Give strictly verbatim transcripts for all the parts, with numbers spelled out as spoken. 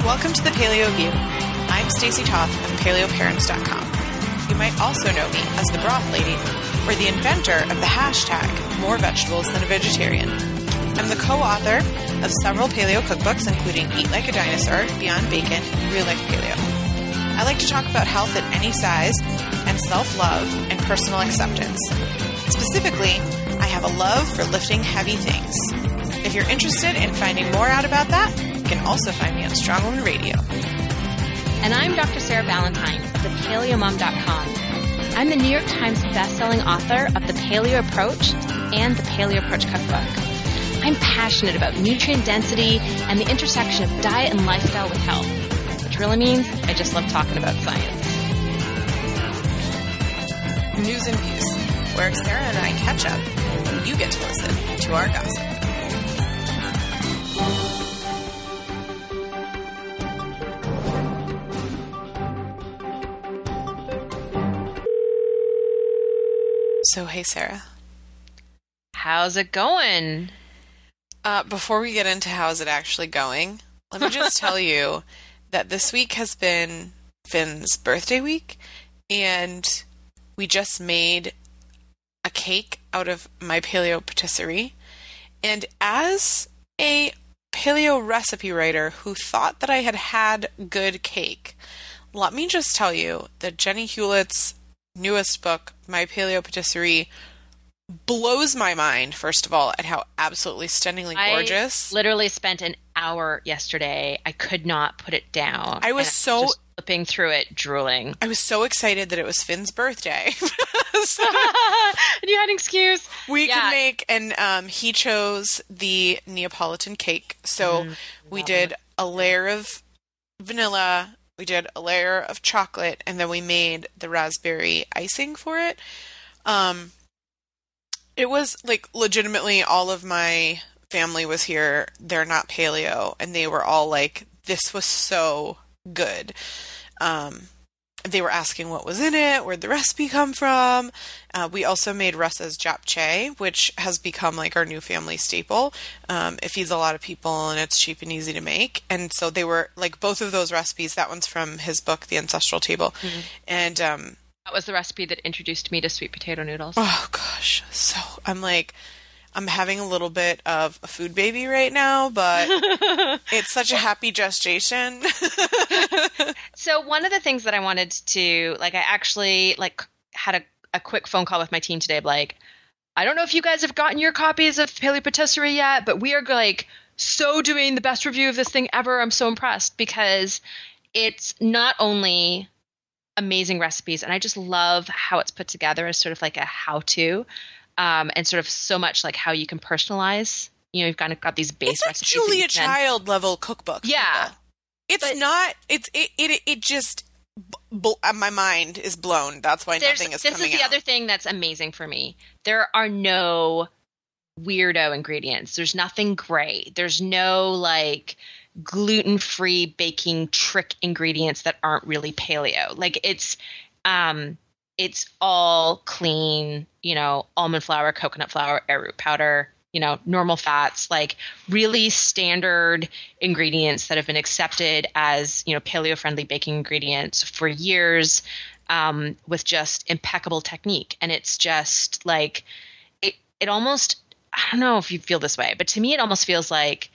Welcome to the Paleo View. I'm Stacey Toth of paleo parents dot com. You might also know me as the Broth Lady, or the inventor of the hashtag More Vegetables Than a Vegetarian. I'm the co-author of several paleo cookbooks, including Eat Like a Dinosaur, Beyond Bacon, and Real Life Paleo. I like to talk about health at any size, and self-love and personal acceptance. Specifically, I have a love for lifting heavy things. If you're interested in finding more out about that, you can also find me on Strong Woman Radio. And I'm Doctor Sarah Valentine of the paleo mom dot com. I'm the New York Times bestselling author of The Paleo Approach and The Paleo Approach Cookbook. I'm passionate about nutrient density and the intersection of diet and lifestyle with health, which really means I just love talking about science. News and Views, where Sarah and I catch up and you get to listen to our gossip. So, hey, Sarah. How's it going? Uh, before we get into how's it actually going, let me just tell you that this week has been Finn's birthday week, and we just made a cake out of my paleo patisserie. And as a paleo recipe writer who thought that I had had good cake, let me just tell you that Jenny Hewlett's newest book, My Paleo Patisserie, blows my mind, first of all, at how absolutely stunningly gorgeous. I literally spent an hour yesterday. I could not put it down. I was so... just flipping through it, drooling. I was so excited that it was Finn's birthday. So you had an excuse. We yeah. could make, and um, he chose the Neapolitan cake. So mm, we did a layer of vanilla, we did a layer of chocolate, and then we made the raspberry icing for it. Um, it was like legitimately all of my family was here. They're not paleo, and they were all like, this was so good. Um, they were asking what was in it, where'd the recipe come from. Uh, we also made Russ's japchae, which has become like our new family staple. Um, it feeds a lot of people and it's cheap and easy to make. And so they were like both of those recipes. That one's from his book, The Ancestral Table. Mm-hmm. And um, that was the recipe that introduced me to sweet potato noodles. Oh gosh. So I'm like, I'm having a little bit of a food baby right now, but it's such a happy gestation. So one of the things that I wanted to, like, I actually, like, had a, a quick phone call with my team today, like, I don't know if you guys have gotten your copies of Paleo Patisserie yet, but we are, like, so doing the best review of this thing ever. I'm so impressed because it's not only amazing recipes, and I just love how it's put together as sort of like a how-to. Um, and sort of so much like how you can personalize. You know, you've kind of got these base it's recipes. It's a Julia Child level cookbook. Yeah. People. It's but, not, it's, it, it, it just, bl- my mind is blown. That's why nothing is coming out. This is the out. other thing that's amazing for me. There are no weirdo ingredients. There's nothing gray. There's no like gluten-free baking trick ingredients that aren't really paleo. Like it's, um, it's all clean, you know, almond flour, coconut flour, arrowroot powder, you know, normal fats, like really standard ingredients that have been accepted as, you know, paleo-friendly baking ingredients for years, um, with just impeccable technique. And it's just like, it, it almost, I don't know if you feel this way, but to me, it almost feels like,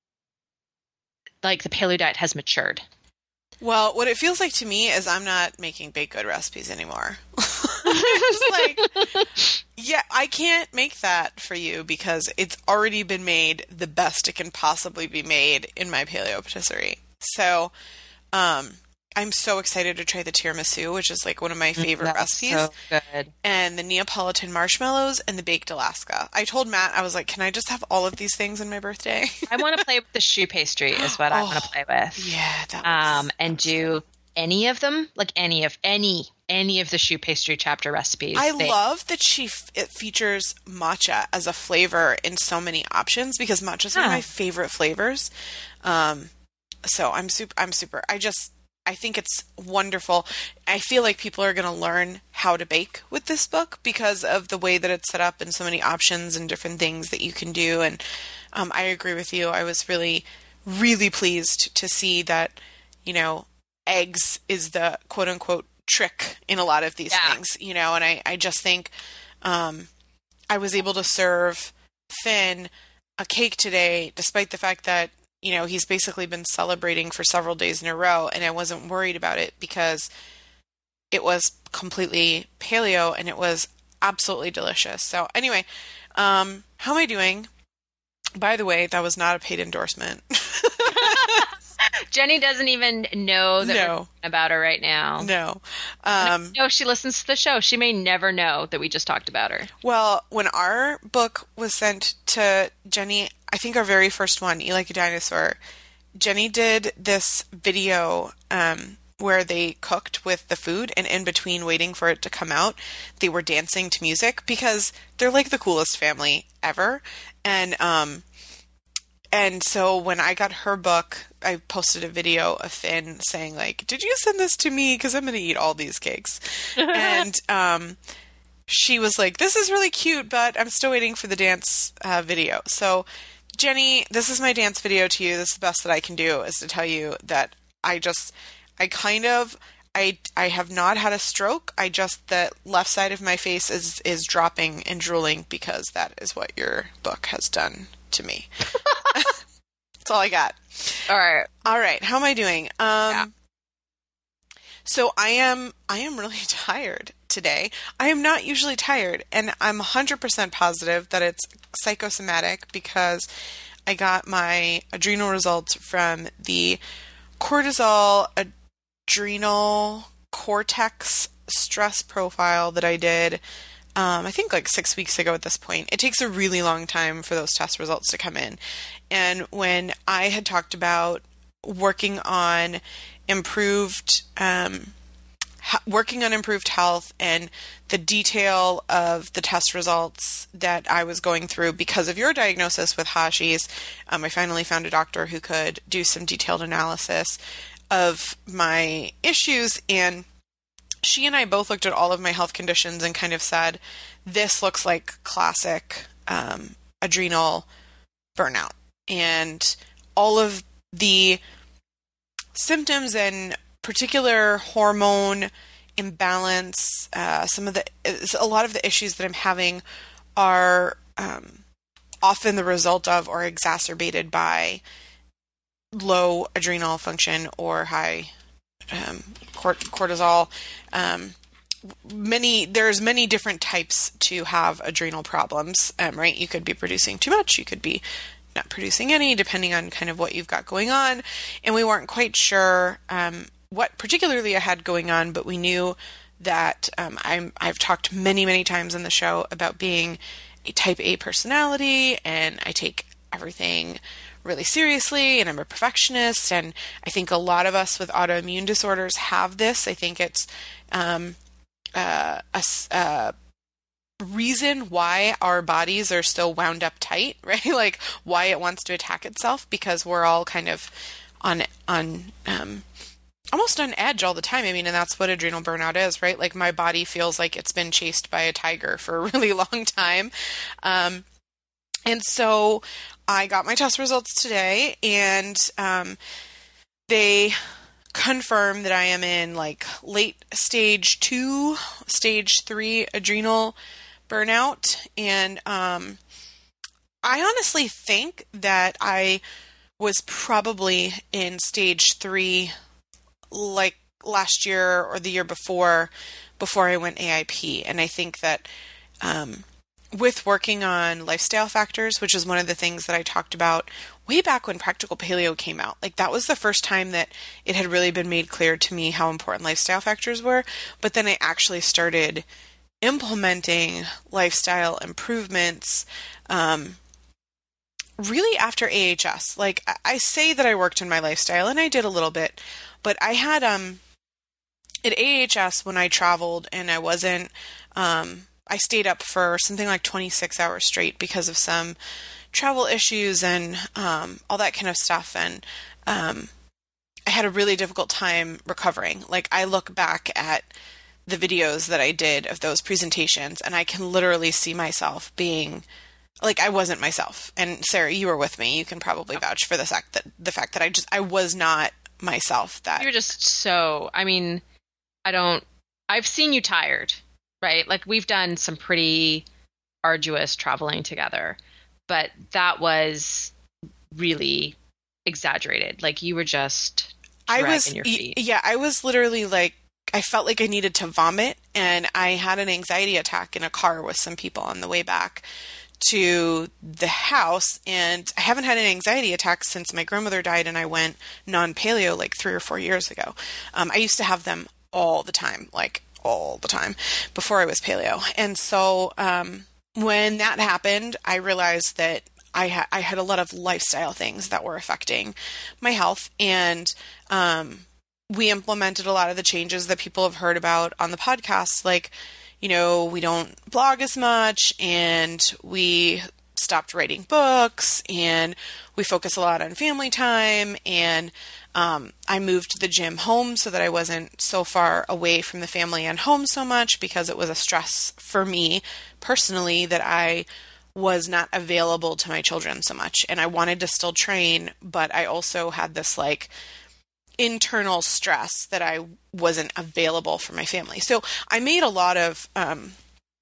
like the paleo diet has matured. Well, what it feels like to me is I'm not making baked good recipes anymore. It's like, yeah, I can't make that for you because it's already been made the best it can possibly be made in my paleo patisserie. So, um, I'm so excited to try the tiramisu, which is like one of my favorite That's recipes. So good. And the Neapolitan marshmallows and the baked Alaska. I told Matt, I was like, can I just have all of these things on my birthday? I want to play with the choux pastry is what oh, I want to play with. Yeah. That was, um, and that do fun. Any of them, like any of, any, any of the choux pastry chapter recipes. I they, love that she f- it features matcha as a flavor in so many options because matcha is huh. one of my favorite flavors. Um, so I'm super, I'm super, I just, I think it's wonderful. I feel like people are going to learn how to bake with this book because of the way that it's set up and so many options and different things that you can do. And um, I agree with you. I was really really pleased to see that, you know, eggs is the quote unquote trick in a lot of these yeah. things, you know, and I, I just think um, I was able to serve Finn a cake today, despite the fact that, you know, he's basically been celebrating for several days in a row, and I wasn't worried about it because it was completely paleo and it was absolutely delicious. So anyway, um, how am I doing? By the way, that was not a paid endorsement. Jenny doesn't even know that No. we're talking about her right now. No. Um, no, she listens to the show. She may never know that we just talked about her. Well, when our book was sent to Jenny, I think our very first one, Eat Like a Dinosaur, Jenny did this video um, where they cooked with the food, and in between waiting for it to come out, they were dancing to music because they're like the coolest family ever. And um, and so when I got her book, I posted a video of Finn saying, like, did you send this to me? Because I'm going to eat all these cakes. And um, she was like, this is really cute, but I'm still waiting for the dance uh, video. So, Jenny, this is my dance video to you. This is the best that I can do, is to tell you that I just, I kind of, I, I have not had a stroke. I just, the left side of my face is, is dropping and drooling because that is what your book has done to me. That's all I got. All right. All right. How am I doing? Um, Yeah. So I am, I am really tired today. I am not usually tired, and I'm one hundred percent positive that it's psychosomatic because I got my adrenal results from the cortisol adrenal cortex stress profile that I did, um, I think like six weeks ago at this point. It takes a really long time for those test results to come in. And when I had talked about working on improved, um, ha- working on improved health and the detail of the test results that I was going through because of your diagnosis with Hashis, um, I finally found a doctor who could do some detailed analysis of my issues, and she and I both looked at all of my health conditions and kind of said, this looks like classic um, adrenal burnout. And all of the symptoms and particular hormone imbalance, uh, some of the, a lot of the issues that I'm having are um, often the result of or exacerbated by low adrenal function or high um, cort- cortisol. Um, many there's many different types to have adrenal problems, um, right? You could be producing too much, you could be not producing any, depending on kind of what you've got going on. And we weren't quite sure um, what particularly I had going on, but we knew that um, I'm, I've talked many, many times on the show about being a type A personality, and I take everything really seriously, and I'm a perfectionist, and I think a lot of us with autoimmune disorders have this. I think it's um, uh, a, a reason why our bodies are still wound up tight, right? Like why it wants to attack itself, because we're all kind of on on um, almost on edge all the time. I mean, and that's what adrenal burnout is, right? Like my body feels like it's been chased by a tiger for a really long time. Um, and so I got my test results today, and um, they confirm that I am in like late stage two, stage three adrenal burnout. And um, I honestly think that I was probably in stage three like last year or the year before, before I went A I P. And I think that um, with working on lifestyle factors, which is one of the things that I talked about way back when Practical Paleo came out, like that was the first time that it had really been made clear to me how important lifestyle factors were. But then I actually started implementing lifestyle improvements um, really after A H S. Like I say that I worked in my lifestyle, and I did a little bit, but I had um at A H S when I traveled and I wasn't um I stayed up for something like twenty-six hours straight because of some travel issues and um, all that kind of stuff. And um, I had a really difficult time recovering. Like I look back at the videos that I did of those presentations, and I can literally see myself being like I wasn't myself. And Sarah, you were with me. You can probably vouch for the fact that the fact that I just I was not myself. That you're just so. I mean, I don't. I've seen you tired, right? Like we've done some pretty arduous traveling together, but that was really exaggerated. Like you were just I was dragging your feet. yeah, I was literally like I felt like I needed to vomit, and I had an anxiety attack in a car with some people on the way back to the house, and I haven't had an anxiety attack since my grandmother died and I went non-paleo like three or four years ago. Um, I used to have them all the time, like all the time before I was paleo. And so um, when that happened, I realized that I, ha- I had a lot of lifestyle things that were affecting my health, and um, we implemented a lot of the changes that people have heard about on the podcast, like, you know, we don't blog as much, and we stopped writing books, and we focus a lot on family time, and um, I moved the gym home so that I wasn't so far away from the family and home so much, because it was a stress for me personally that I was not available to my children so much, and I wanted to still train, but I also had this like internal stress that I wasn't available for my family. So I made a lot of um,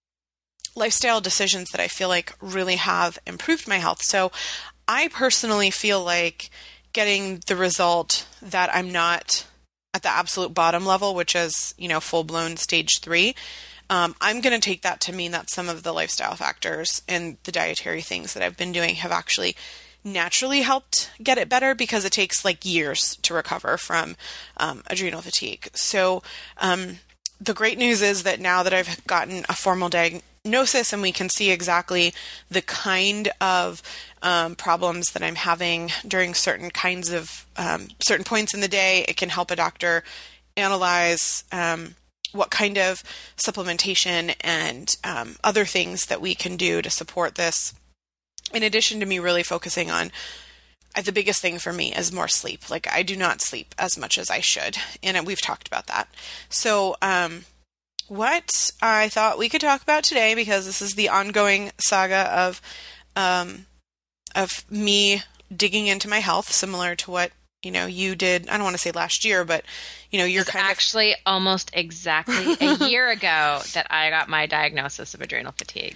lifestyle decisions that I feel like really have improved my health. So I personally feel like getting the result that I'm not at the absolute bottom level, which is, you know, full-blown stage three. Um, I'm going to take that to mean that some of the lifestyle factors and the dietary things that I've been doing have actually naturally helped get it better, because it takes like years to recover from um, adrenal fatigue. So um, the great news is that now that I've gotten a formal diagnosis and we can see exactly the kind of um, problems that I'm having during certain kinds of um, certain points in the day, it can help a doctor analyze um, what kind of supplementation and um, other things that we can do to support this. In addition to me really focusing on, uh, the biggest thing for me is more sleep. Like I do not sleep as much as I should. And we've talked about that. So, um, what I thought we could talk about today, because this is the ongoing saga of, um, of me digging into my health, similar to what, you know, you did, I don't want to say last year, but, you know, you're kind actually of... almost exactly a year ago that I got my diagnosis of adrenal fatigue.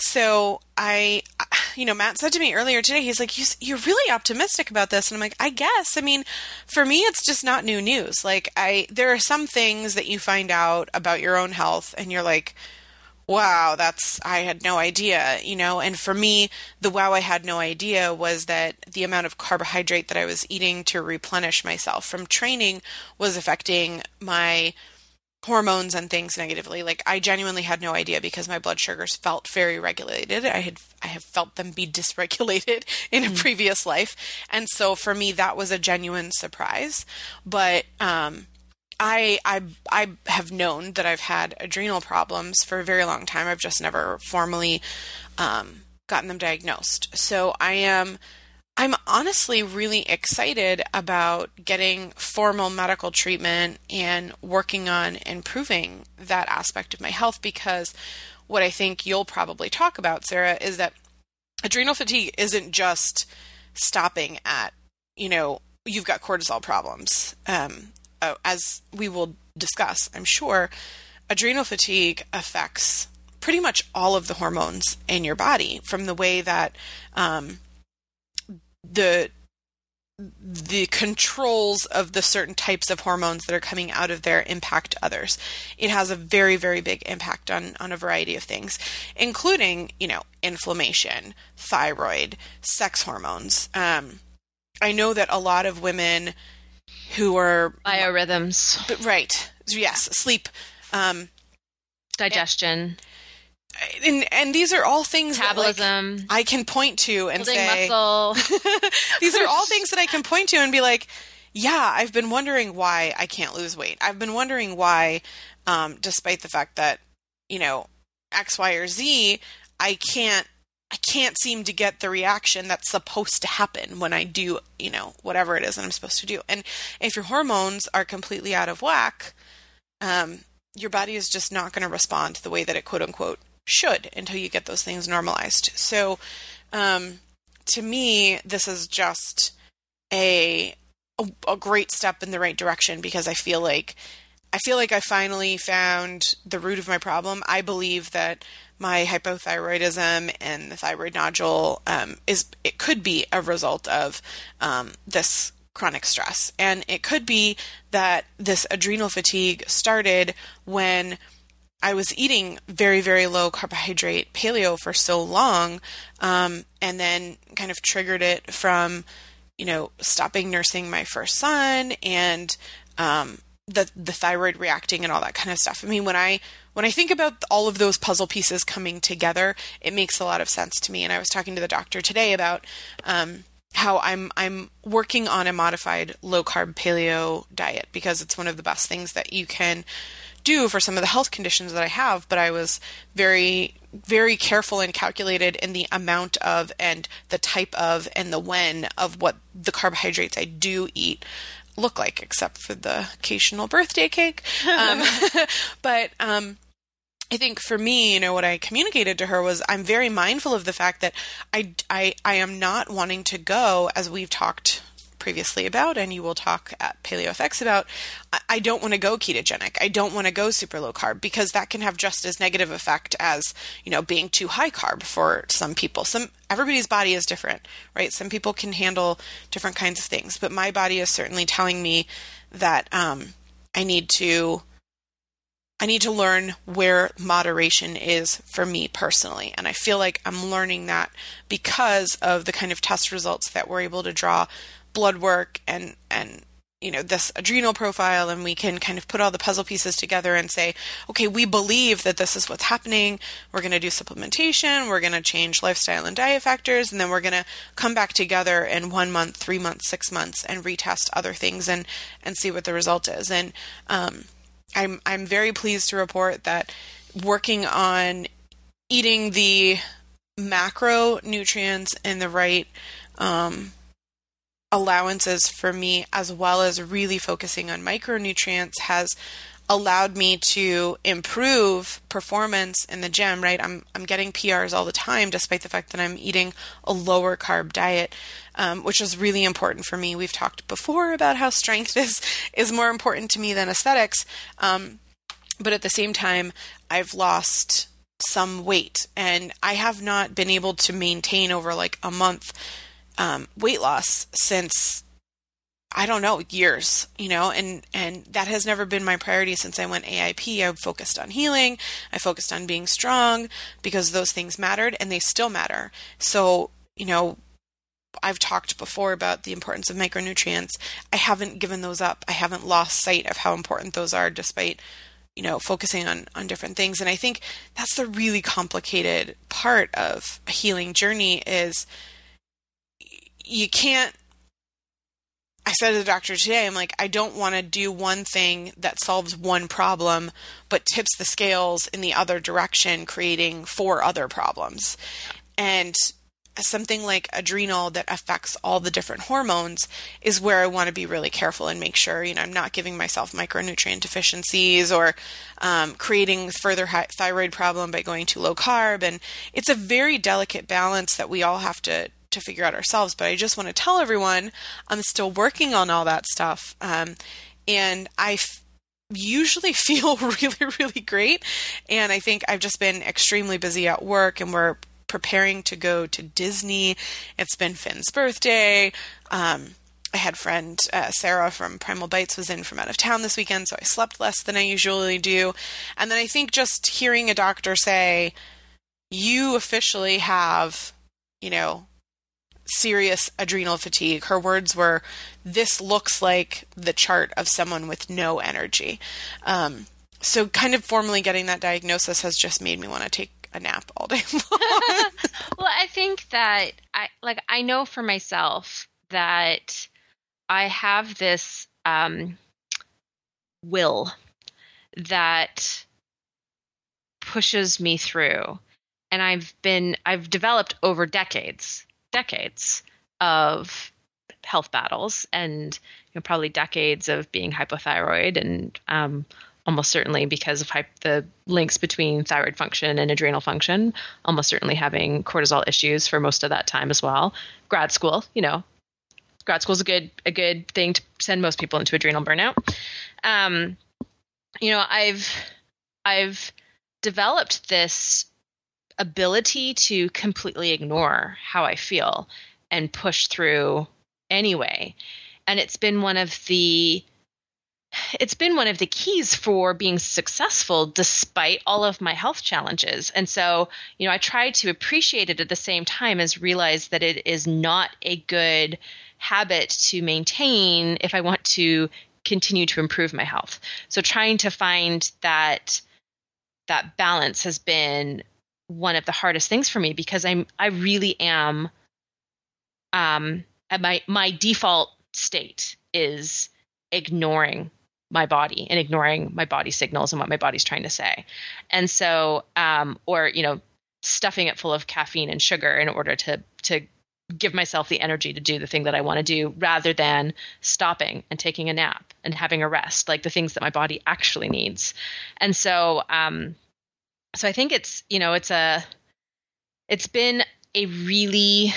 So I, you know, Matt said to me earlier today, he's like, you're really optimistic about this. And I'm like, I guess, I mean, for me, it's just not new news. Like I, there are some things that you find out about your own health and you're like, wow, that's, I had no idea, you know? And for me, the wow, I had no idea was that the amount of carbohydrate that I was eating to replenish myself from training was affecting my hormones and things negatively. Like I genuinely had no idea, because my blood sugars felt very regulated. I had, I have felt them be dysregulated in a mm. previous life. And so for me, that was a genuine surprise. But, um, I, I, I have known that I've had adrenal problems for a very long time. I've just never formally, um, gotten them diagnosed. So I am, I'm honestly really excited about getting formal medical treatment and working on improving that aspect of my health, because what I think you'll probably talk about, Sarah, is that adrenal fatigue isn't just stopping at, you know, you've got cortisol problems. Um, as we will discuss, I'm sure, adrenal fatigue affects pretty much all of the hormones in your body, from the way that um, the the controls of the certain types of hormones that are coming out of there impact others. It has a very, very big impact on, on a variety of things, including, you know, inflammation, thyroid, sex hormones. Um, I know that a lot of women who are... Biorhythms. Right. Yes. Sleep. Um, Digestion. And, And and these are all things Metabolism. that like, I can point to and Building say, muscle. These are all things that I can point to and be like, yeah, I've been wondering why I can't lose weight. I've been wondering why, um, despite the fact that, you know, X, Y, or Z, I can't, I can't seem to get the reaction that's supposed to happen when I do, you know, whatever it is that I'm supposed to do. And if your hormones are completely out of whack, um, your body is just not going to respond the way that it quote unquote should until you get those things normalized. So, um, to me, this is just a, a a great step in the right direction, because I feel like I feel like I finally found the root of my problem. I believe that my hypothyroidism and the thyroid nodule um, is it could be a result of um, this chronic stress, and it could be that this adrenal fatigue started when I was eating very, very low carbohydrate paleo for so long, um, and then kind of triggered it from, you know, stopping nursing my first son and um, the the thyroid reacting and all that kind of stuff. I mean, when I when I think about all of those puzzle pieces coming together, it makes a lot of sense to me. And I was talking to the doctor today about um, how I'm I'm working on a modified low carb paleo diet, because it's one of the best things that you can do for some of the health conditions that I have. But I was very, very careful and calculated in the amount of and the type of and the when of what the carbohydrates I do eat look like, except for the occasional birthday cake. Um, but um, I think for me, you know, what I communicated to her was I'm very mindful of the fact that I, I, I am not wanting to go, as we've talked previously about, and you will talk at PaleoFX about, I, I don't want to go ketogenic. I don't want to go super low carb, because that can have just as negative effect as, you know, being too high carb for some people. Some, everybody's body is different, right? Some people can handle different kinds of things, but my body is certainly telling me that um, I need to I need to learn where moderation is for me personally. And I feel like I'm learning that because of the kind of test results that we're able to draw, blood work and, and, you know, this adrenal profile, and we can kind of put all the puzzle pieces together and say, okay, we believe that this is what's happening. We're going to do supplementation. We're going to change lifestyle and diet factors. And then we're going to come back together in one month, three months, six months, and retest other things and, and see what the result is. And, um, I'm I'm very pleased to report that working on eating the macronutrients and the right um, allowances for me, as well as really focusing on micronutrients, has allowed me to improve performance in the gym, right? I'm I'm getting P Rs all the time, despite the fact that I'm eating a lower carb diet, um, which is really important for me. We've talked before about how strength is, is more important to me than aesthetics. Um, but at the same time, I've lost some weight, and I have not been able to maintain over like a month um, weight loss since, I don't know, years, you know, and, and that has never been my priority since I went A I P. I focused on healing. I focused on being strong, because those things mattered, and they still matter. So, you know, I've talked before about the importance of micronutrients. I haven't given those up. I haven't lost sight of how important those are, despite, you know, focusing on, on different things. And I think that's the really complicated part of a healing journey is you can't, I said to the doctor today, I'm like, I don't want to do one thing that solves one problem, but tips the scales in the other direction, creating four other problems. And something like adrenal that affects all the different hormones is where I want to be really careful and make sure, you know, I'm not giving myself micronutrient deficiencies or um, creating further high thyroid problem by going too low carb. And it's a very delicate balance that we all have to to figure out ourselves. But I just want to tell everyone I'm still working on all that stuff. Um, and I f- usually feel really, really great. And I think I've just been extremely busy at work, and we're preparing to go to Disney. It's been Finn's birthday. Um, I had friend uh, Sarah from Primal Bites was in from out of town this weekend, so I slept less than I usually do. And then I think just hearing a doctor say, you officially have, you know, serious adrenal fatigue. Her words were, this looks like the chart of someone with no energy. Um, so kind of formally getting that diagnosis has just made me want to take a nap all day long. Well, I think that I like I know for myself that I have this um, will that pushes me through, and I've been I've developed over decades, decades of health battles, and you know, probably decades of being hypothyroid and um, almost certainly because of hy- the links between thyroid function and adrenal function, almost certainly having cortisol issues for most of that time as well. Grad school, you know, grad school is a good, a good thing to send most people into adrenal burnout. Um, you know, I've, I've developed this ability to completely ignore how I feel and push through anyway. And it's been one of the It's been one of the keys for being successful despite all of my health challenges. And so, you know, I try to appreciate it at the same time as realize that it is not a good habit to maintain if I want to continue to improve my health. So trying to find that that balance has been one of the hardest things for me because I'm I really am um at my my default state is ignoring my body and ignoring my body signals and what my body's trying to say. And so, um, or, you know, stuffing it full of caffeine and sugar in order to, to give myself the energy to do the thing that I want to do rather than stopping and taking a nap and having a rest, like the things that my body actually needs. And so, um, so I think it's, you know, it's a, it's been a really,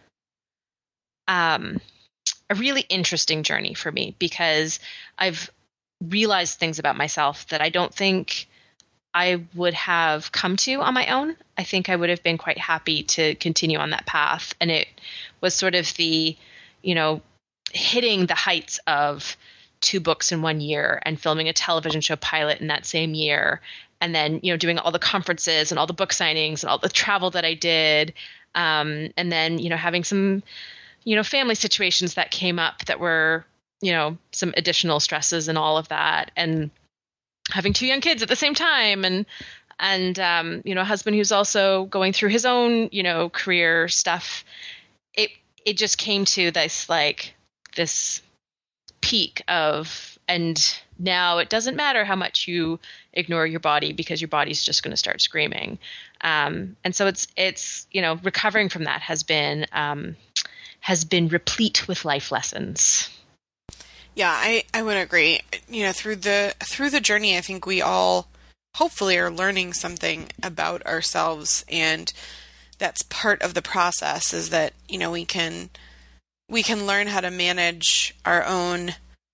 um, a really interesting journey for me because I've realized things about myself that I don't think I would have come to on my own. I think I would have been quite happy to continue on that path. And it was sort of the, you know, hitting the heights of two books in one year and filming a television show pilot in that same year. And then, you know, doing all the conferences and all the book signings and all the travel that I did. Um, and then, you know, having some, you know, family situations that came up that were, you know, some additional stresses and all of that. And having two young kids at the same time and, and, um, you know, a husband who's also going through his own, you know, career stuff. It, it just came to this, like this peak of, and now it doesn't matter how much you ignore your body because your body's just going to start screaming. Um, and so it's, it's, you know, recovering from that has been, um, has been replete with life lessons. Yeah, I, I would agree. You know, through the through the journey, I think we all hopefully are learning something about ourselves, and that's part of the process is that, you know, we can we can learn how to manage our own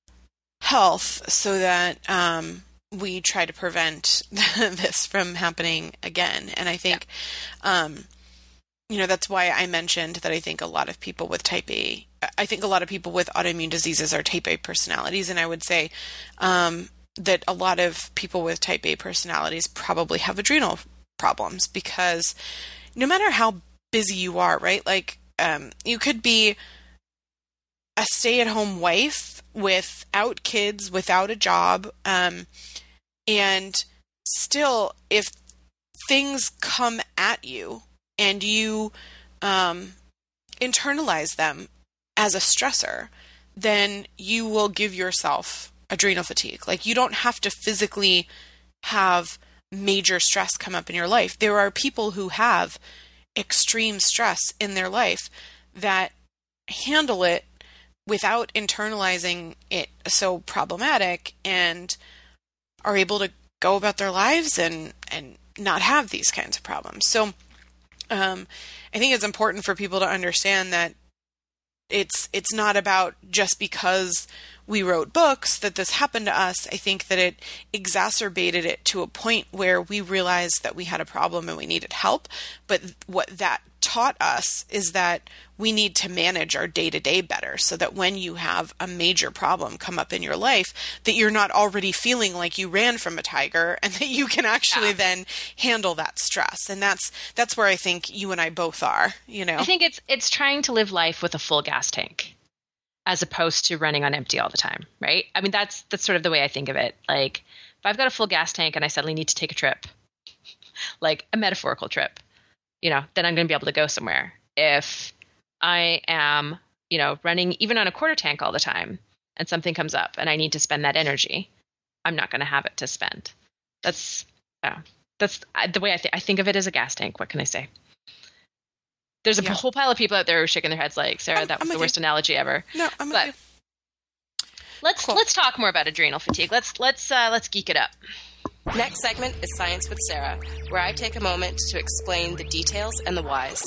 health so that um, we try to prevent this from happening again. And I think yeah. um You know, that's why I mentioned that I think a lot of people with type A, I think a lot of people with autoimmune diseases are type A personalities. And I would say um, that a lot of people with type A personalities probably have adrenal problems because no matter how busy you are, right? Like um, you could be a stay-at-home wife without kids, without a job. Um, and still, if things come at you, and you um, internalize them as a stressor, then you will give yourself adrenal fatigue. Like you don't have to physically have major stress come up in your life. There are people who have extreme stress in their life that handle it without internalizing it so problematic and are able to go about their lives and, and not have these kinds of problems. So Um, I think it's important for people to understand that it's it's not about just because we wrote books that this happened to us. I think that it exacerbated it to a point where we realized that we had a problem and we needed help. But what that taught us is that we need to manage our day-to-day better so that when you have a major problem come up in your life, that you're not already feeling like you ran from a tiger and that you can actually yeah. then handle that stress. And that's that's where I think you and I both are, you know. I think it's it's trying to live life with a full gas tank as opposed to running on empty all the time, right? I mean, that's that's sort of the way I think of it. Like if I've got a full gas tank and I suddenly need to take a trip, like a metaphorical trip, you know, then I'm going to be able to go somewhere. If I am, you know, running even on a quarter tank all the time and something comes up and I need to spend that energy, I'm not going to have it to spend. That's, uh, that's the way I think. I think of it as a gas tank. What can I say? There's a yeah. whole pile of people out there who are shaking their heads like, Sarah, I'm, that was I'm the worst you. analogy ever. No, I'm but, with you. let's Cool. let's talk more about adrenal fatigue. Let's let's uh, let's geek it up. Next segment is Science with Sarah, where I take a moment to explain the details and the whys.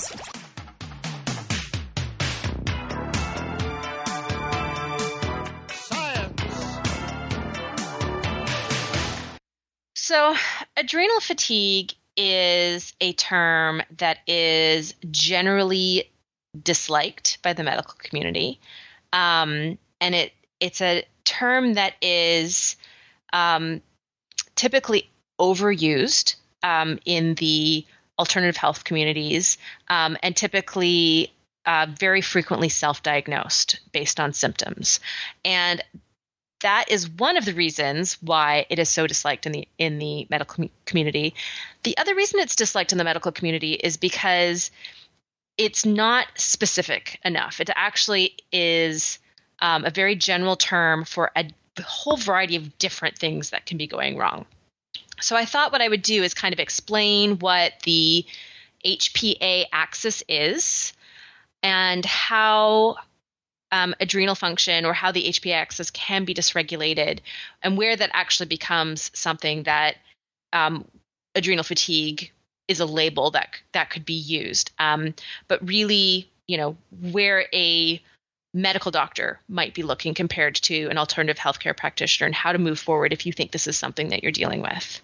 So, adrenal fatigue is a term that is generally disliked by the medical community, um, and it it's a term that is um, typically overused um, in the alternative health communities, um, and typically uh, very frequently self-diagnosed based on symptoms. And that is one of the reasons why it is so disliked in the in the medical com- community. The other reason it's disliked in the medical community is because it's not specific enough. It actually is um, a very general term for a whole variety of different things that can be going wrong. So I thought what I would do is kind of explain what the H P A axis is and how Um, adrenal function, or how the H P A axis can be dysregulated, and where that actually becomes something that um, adrenal fatigue is a label that that could be used. Um, but really, you know, where a medical doctor might be looking compared to an alternative healthcare practitioner, and how to move forward if you think this is something that you're dealing with.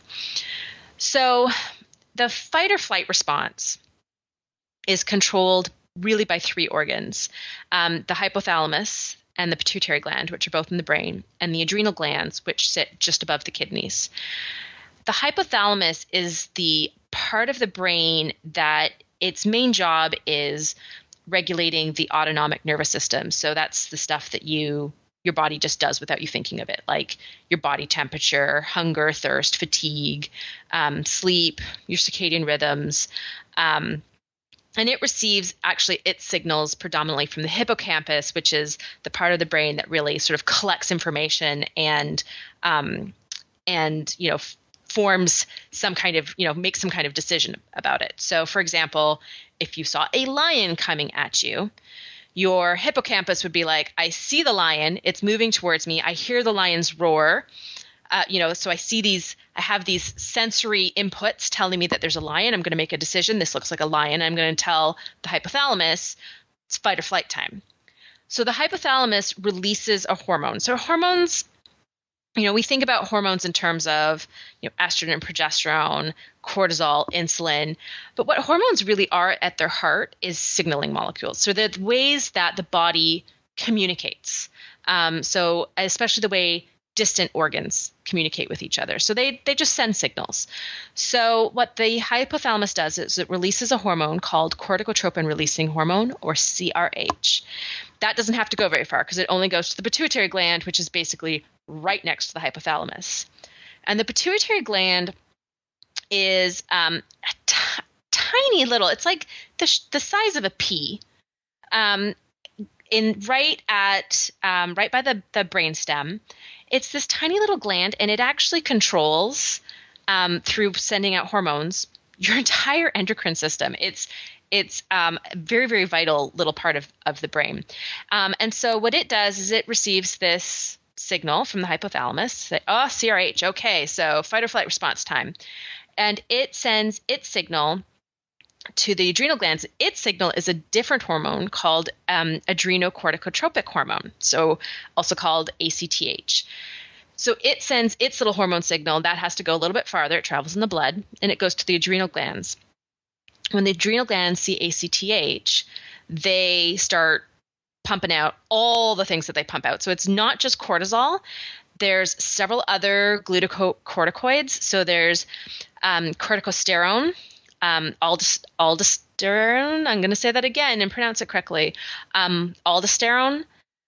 So the fight or flight response is controlled really by three organs, um, the hypothalamus and the pituitary gland, which are both in the brain, and the adrenal glands, which sit just above the kidneys. The hypothalamus is the part of the brain that its main job is regulating the autonomic nervous system. So that's the stuff that you your body just does without you thinking of it, like your body temperature, hunger, thirst, fatigue, um, sleep, your circadian rhythms. Um, And it receives actually its signals predominantly from the hippocampus, which is the part of the brain that really sort of collects information and, um, and you know, f- forms some kind of, you know, makes some kind of decision about it. So, for example, if you saw a lion coming at you, your hippocampus would be like, I see the lion, it's moving towards me, I hear the lion's roar. Uh, you know, so I see these, I have these sensory inputs telling me that there's a lion. I'm going to make a decision. This looks like a lion. I'm going to tell the hypothalamus it's fight or flight time. So the hypothalamus releases a hormone. So hormones, you know, we think about hormones in terms of, you know, estrogen, progesterone, cortisol, insulin. But what hormones really are at their heart is signaling molecules. So they're the ways that the body communicates. Um, so especially the way distant organs communicate with each other. So they they just send signals. So what the hypothalamus does is it releases a hormone called corticotropin releasing hormone, or C R H. That doesn't have to go very far because it only goes to the pituitary gland, which is basically right next to the hypothalamus. And the pituitary gland is um, a t- tiny little, it's like the, sh- the size of a pea. Um, in right at um, right by the, the brainstem. It's this tiny little gland, and it actually controls, um, through sending out hormones, your entire endocrine system. It's it's um, a very, very vital little part of, of the brain. Um, and so what it does is it receives this signal from the hypothalamus that, oh, C R H, okay, so fight or flight response time. And it sends its signal to the adrenal glands. Its signal is a different hormone called um, adrenocorticotropic hormone, so also called A C T H. So it sends its little hormone signal. That has to go a little bit farther. It travels in the blood, and it goes to the adrenal glands. When the adrenal glands see A C T H, they start pumping out all the things that they pump out. So it's not just cortisol. There's several other glucocorticoids. So there's um, corticosterone, Um, aldist- aldosterone, I'm going to say that again and pronounce it correctly. Um, aldosterone,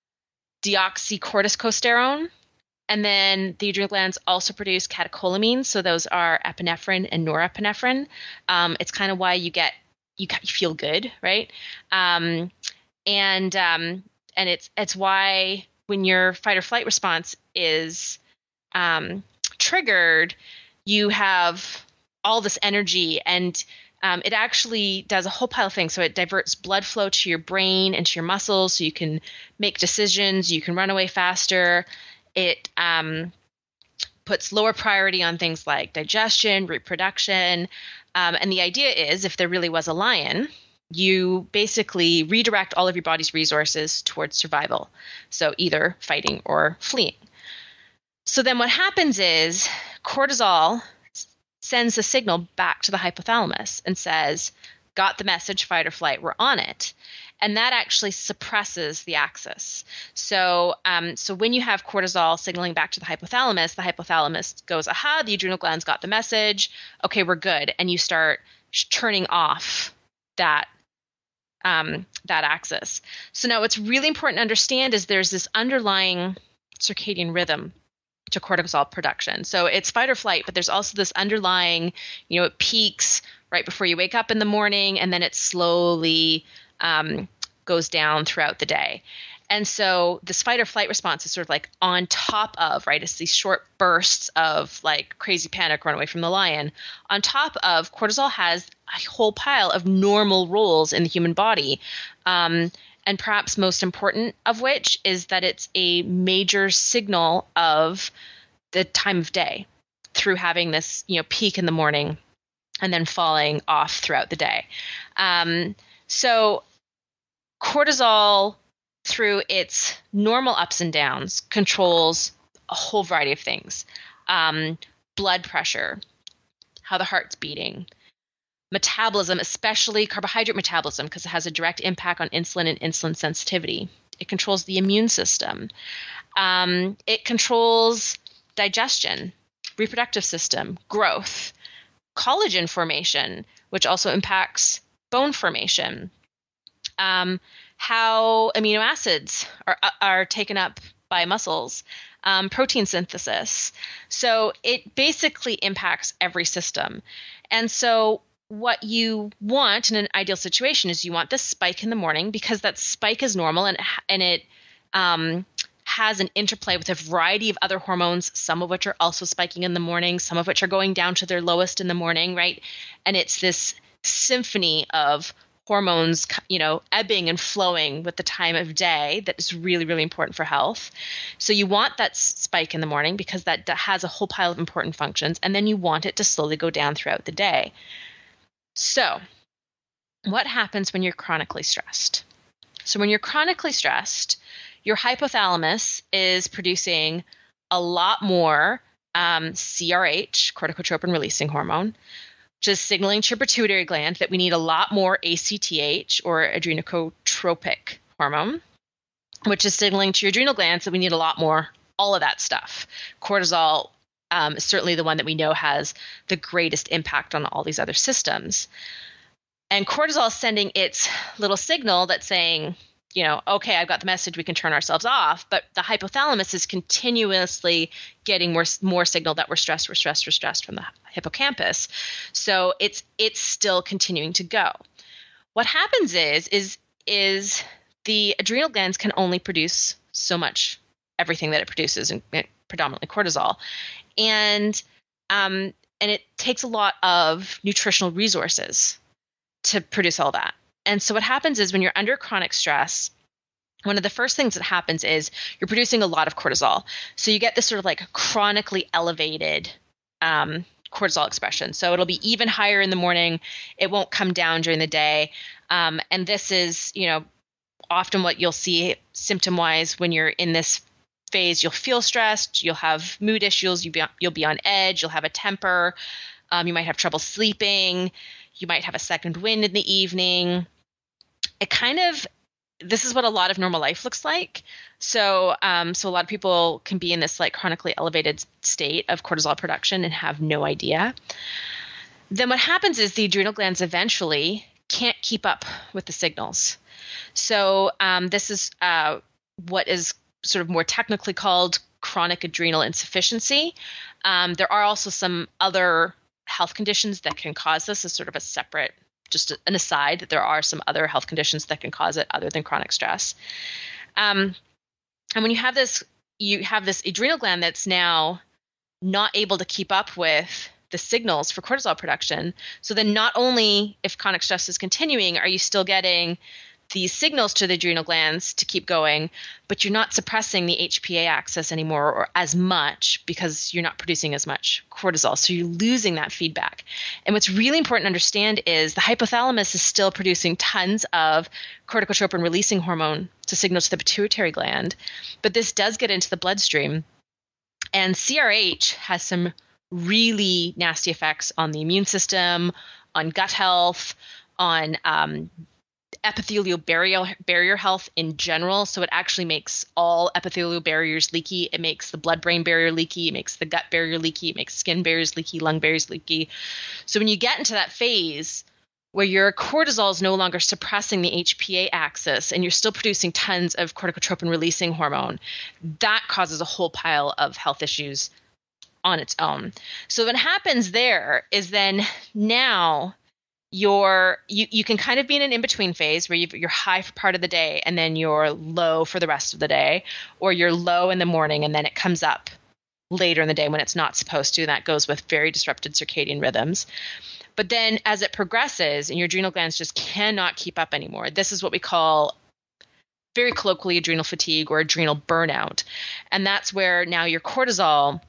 deoxycorticosterone, and then the adrenal glands also produce catecholamines. So those are epinephrine and norepinephrine. Um, it's kind of why you get you, you feel good, right? Um, and um, and it's it's why when your fight or flight response is um, triggered, you have all this energy, and um, it actually does a whole pile of things. So it diverts blood flow to your brain and to your muscles, so you can make decisions, you can run away faster. It um, puts lower priority on things like digestion, reproduction. Um, and the idea is if there really was a lion, you basically redirect all of your body's resources towards survival. So either fighting or fleeing. So then what happens is cortisol sends a signal back to the hypothalamus and says, got the message, fight or flight, we're on it. And that actually suppresses the axis. So um, so when you have cortisol signaling back to the hypothalamus, the hypothalamus goes, aha, the adrenal glands got the message. Okay, we're good. And you start turning off that um, that axis. So now what's really important to understand is there's this underlying circadian rhythm to cortisol production. So it's fight or flight, but there's also this underlying, you know, it peaks right before you wake up in the morning, and then it slowly um, goes down throughout the day. And so this fight or flight response is sort of like on top of, right, it's these short bursts of like crazy panic, run away from the lion. On top of, cortisol has a whole pile of normal roles in the human body. Um, and perhaps most important of which is that it's a major signal of the time of day through having this, you know, peak in the morning and then falling off throughout the day. Um, so cortisol, through its normal ups and downs, controls a whole variety of things. Um, blood pressure, how the heart's beating, metabolism, especially carbohydrate metabolism, because it has a direct impact on insulin and insulin sensitivity. It controls the immune system. Um, it controls digestion, reproductive system, growth, collagen formation, which also impacts bone formation. Um, how amino acids are are taken up by muscles, um, protein synthesis. So it basically impacts every system. And so what you want in an ideal situation is you want this spike in the morning because that spike is normal and and it um, has an interplay with a variety of other hormones, some of which are also spiking in the morning, some of which are going down to their lowest in the morning, right? And it's this symphony of hormones, you know, ebbing and flowing with the time of day that is really, really important for health. So you want that spike in the morning because that has a whole pile of important functions, and then you want it to slowly go down throughout the day. So what happens when you're chronically stressed? So when you're chronically stressed, your hypothalamus is producing a lot more um, C R H, corticotropin releasing hormone, which is signaling to your pituitary gland that we need a lot more A C T H, or adrenocorticotropic hormone, which is signaling to your adrenal glands that we need a lot more all of that stuff. Cortisol um, is certainly the one that we know has the greatest impact on all these other systems. And cortisol is sending its little signal that's saying, you know, okay, I've got the message, we can turn ourselves off. But the hypothalamus is continuously getting more more signal that we're stressed, we're stressed, we're stressed from the hippocampus. So it's it's still continuing to go. What happens is is is the adrenal glands can only produce so much, everything that it produces, and predominantly cortisol, and um, and it takes a lot of nutritional resources to produce all that. And so what happens is when you're under chronic stress, one of the first things that happens is you're producing a lot of cortisol. So you get this sort of like chronically elevated um, cortisol expression. So it'll be even higher in the morning. It won't come down during the day. Um, and this is, you know, often what you'll see symptom-wise when you're in this phase. You'll feel stressed. You'll have mood issues. You'll be on, you'll be on edge. You'll have a temper. Um, you might have trouble sleeping. You might have a second wind in the evening. It kind of, this is what a lot of normal life looks like. So, um, so a lot of people can be in this like chronically elevated state of cortisol production and have no idea. Then what happens is the adrenal glands eventually can't keep up with the signals. So um, this is uh, what is sort of more technically called chronic adrenal insufficiency. Um, there are also some other health conditions that can cause this as sort of a separate, just an aside, that there are some other health conditions that can cause it other than chronic stress. Um, and when you have this, you have this adrenal gland that's now not able to keep up with the signals for cortisol production. So then not only if chronic stress is continuing, are you still getting these signals to the adrenal glands to keep going, but you're not suppressing the H P A axis anymore or as much because you're not producing as much cortisol. So you're losing that feedback. And what's really important to understand is the hypothalamus is still producing tons of corticotropin releasing hormone to signal to the pituitary gland, but this does get into the bloodstream. And C R H has some really nasty effects on the immune system, on gut health, on um, epithelial barrier, barrier health in general. So it actually makes all epithelial barriers leaky. It makes the blood-brain barrier leaky. It makes the gut barrier leaky. It makes skin barriers leaky, lung barriers leaky. So when you get into that phase where your cortisol is no longer suppressing the H P A axis and you're still producing tons of corticotropin releasing hormone, that causes a whole pile of health issues on its own. So what happens there is then now you're you, you can kind of be in an in-between phase where you've, you're high for part of the day and then you're low for the rest of the day, or you're low in the morning and then it comes up later in the day when it's not supposed to. And that goes with very disrupted circadian rhythms. But then as it progresses and your adrenal glands just cannot keep up anymore, this is what we call very colloquially adrenal fatigue or adrenal burnout. And that's where now your cortisol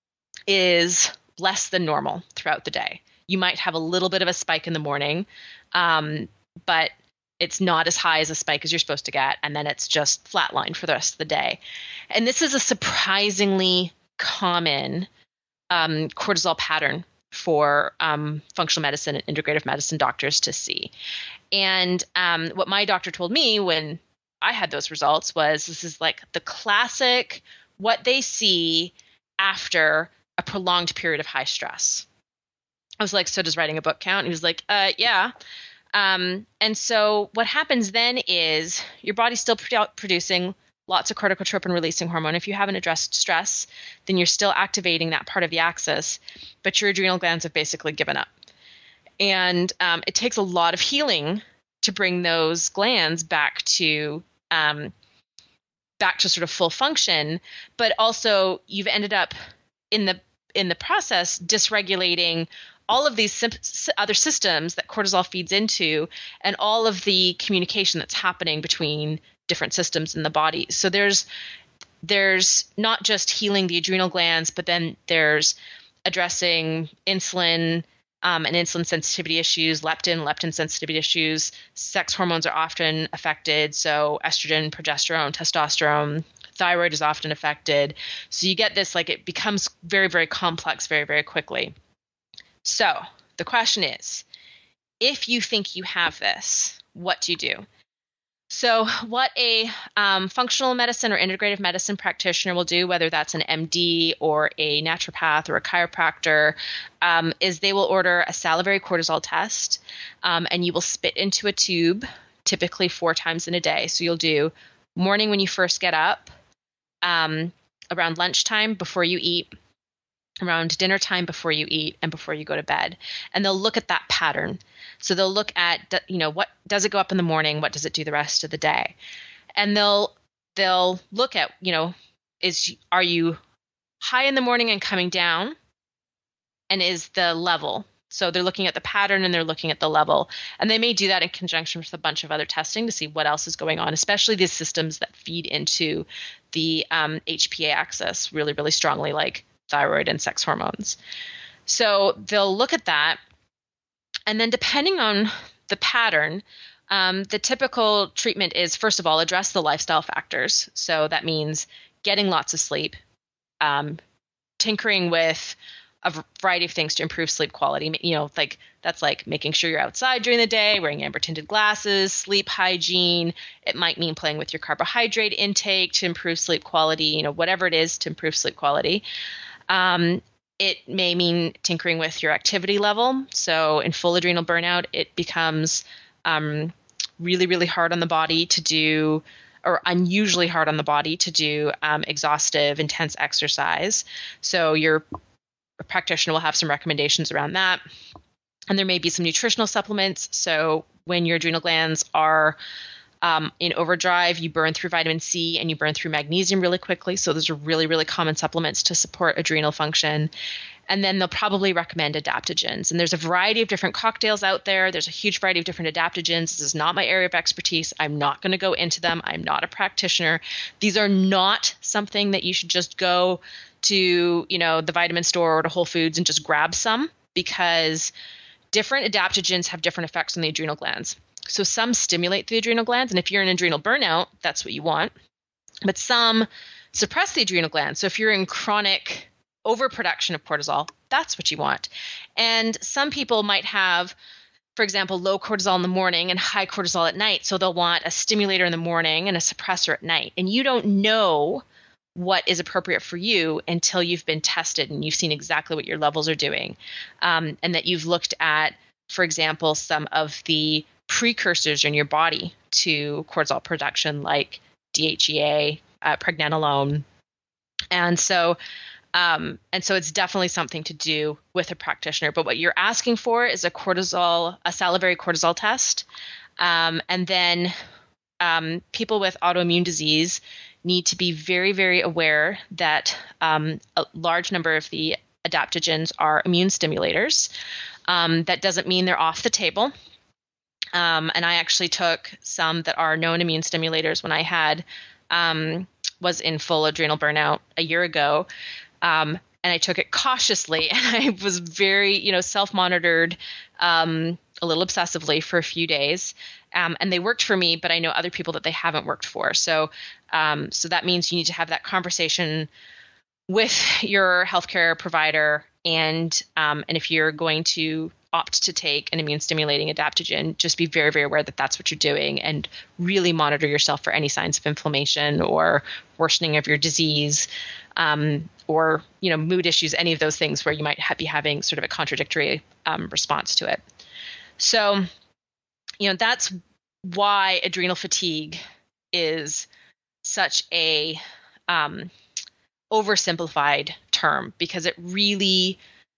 is less than normal throughout the day. You might have a little bit of a spike in the morning, um, but it's not as high as a spike as you're supposed to get. And then it's just flatlined for the rest of the day. And this is a surprisingly common um, cortisol pattern for um, functional medicine and integrative medicine doctors to see. And um, what my doctor told me when I had those results was this is like the classic what they see after a prolonged period of high stress. I was like, so does writing a book count? And he was like, uh, yeah. Um, and so what happens then is your body's still produ- producing lots of corticotropin releasing hormone. If you haven't addressed stress, then you're still activating that part of the axis, but your adrenal glands have basically given up. And um, it takes a lot of healing to bring those glands back to um, back to sort of full function. But also you've ended up in the in the process dysregulating all of these sim- other systems that cortisol feeds into and all of the communication that's happening between different systems in the body. So there's there's not just healing the adrenal glands, but then there's addressing insulin um, and insulin sensitivity issues, leptin, leptin sensitivity issues. Sex hormones are often affected. So estrogen, progesterone, testosterone, thyroid is often affected. So you get this, like it becomes very, very complex very, very quickly. So the question is, if you think you have this, what do you do? So what a um, functional medicine or integrative medicine practitioner will do, whether that's an M D or a naturopath or a chiropractor, um, is they will order a salivary cortisol test, um, and you will spit into a tube, typically four times in a day. So you'll do morning when you first get up, um, around lunchtime before you eat, around dinner time before you eat, and before you go to bed. And they'll look at that pattern. So they'll look at, you know, what does it go up in the morning? What does it do the rest of the day? And they'll they'll look at, you know, is are you high in the morning and coming down? And is the level? So they're looking at the pattern and they're looking at the level. And they may do that in conjunction with a bunch of other testing to see what else is going on, especially these systems that feed into the um, H P A axis really, really strongly, like thyroid and sex hormones. So they'll look at that. And then depending on the pattern, um, the typical treatment is, first of all, address the lifestyle factors. So that means getting lots of sleep, um, tinkering with a variety of things to improve sleep quality. You know, like that's like making sure you're outside during the day, wearing amber tinted glasses, sleep hygiene. It might mean playing with your carbohydrate intake to improve sleep quality, you know, whatever it is to improve sleep quality. Um, it may mean tinkering with your activity level. So in full adrenal burnout, it becomes um, really, really hard on the body to do, or unusually hard on the body to do um, exhaustive, intense exercise. So your practitioner will have some recommendations around that. And there may be some nutritional supplements. So when your adrenal glands are um, in overdrive, you burn through vitamin C and you burn through magnesium really quickly. So those are really, really common supplements to support adrenal function. And then they'll probably recommend adaptogens. And there's a variety of different cocktails out there. There's a huge variety of different adaptogens. This is not my area of expertise. I'm not going to go into them. I'm not a practitioner. These are not something that you should just go to, you know, the vitamin store or to Whole Foods and just grab some, because different adaptogens have different effects on the adrenal glands. So some stimulate the adrenal glands, and if you're in adrenal burnout, that's what you want. But some suppress the adrenal glands. So if you're in chronic overproduction of cortisol, that's what you want. And some people might have, for example, low cortisol in the morning and high cortisol at night. So they'll want a stimulator in the morning and a suppressor at night. And you don't know what is appropriate for you until you've been tested and you've seen exactly what your levels are doing. Um, and that you've looked at, for example, some of the precursors in your body to cortisol production, like D H E A, uh, pregnenolone. And so Um, and so it's definitely something to do with a practitioner. But what you're asking for is a cortisol, a salivary cortisol test. Um, and then um, people with autoimmune disease need to be very, very aware that um, a large number of the adaptogens are immune stimulators. Um, that doesn't mean they're off the table. Um, and I actually took some that are known immune stimulators when I had um, was in full adrenal burnout a year ago. Um, and I took it cautiously, and I was very, you know, self-monitored um, a little obsessively for a few days. Um, and they worked for me, but I know other people that they haven't worked for. So, um, so that means you need to have that conversation with your healthcare provider. And, um, and if you're going to opt to take an immune stimulating adaptogen, just be very, very aware that that's what you're doing, and really monitor yourself for any signs of inflammation or worsening of your disease. Um, or, you know, mood issues, any of those things where you might ha- be having sort of a contradictory um, response to it. So, you know, that's why adrenal fatigue is such a um, oversimplified term, because it really,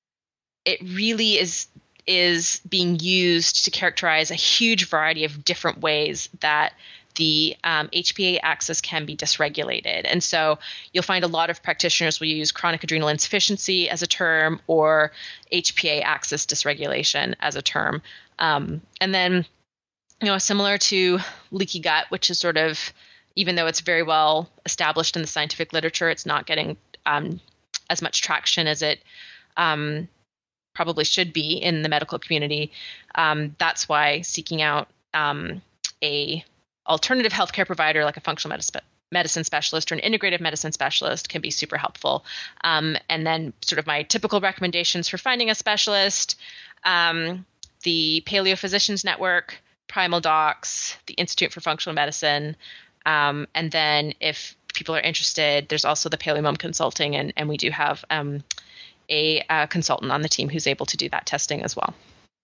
it really is is being used to characterize a huge variety of different ways that the um, H P A axis can be dysregulated. And so you'll find a lot of practitioners will use chronic adrenal insufficiency as a term, or H P A axis dysregulation as a term. Um, and then, you know, similar to leaky gut, which is sort of, even though it's very well established in the scientific literature, it's not getting um, as much traction as it um, probably should be in the medical community. Um, that's why seeking out um, a alternative healthcare provider like a functional medicine, medicine specialist or an integrative medicine specialist can be super helpful. Um, and then sort of my typical recommendations for finding a specialist, um, the Paleo Physicians Network, Primal Docs, the Institute for Functional Medicine. Um, and then if people are interested, there's also the Paleo Mom Consulting, and, and we do have um, a, a consultant on the team who's able to do that testing as well.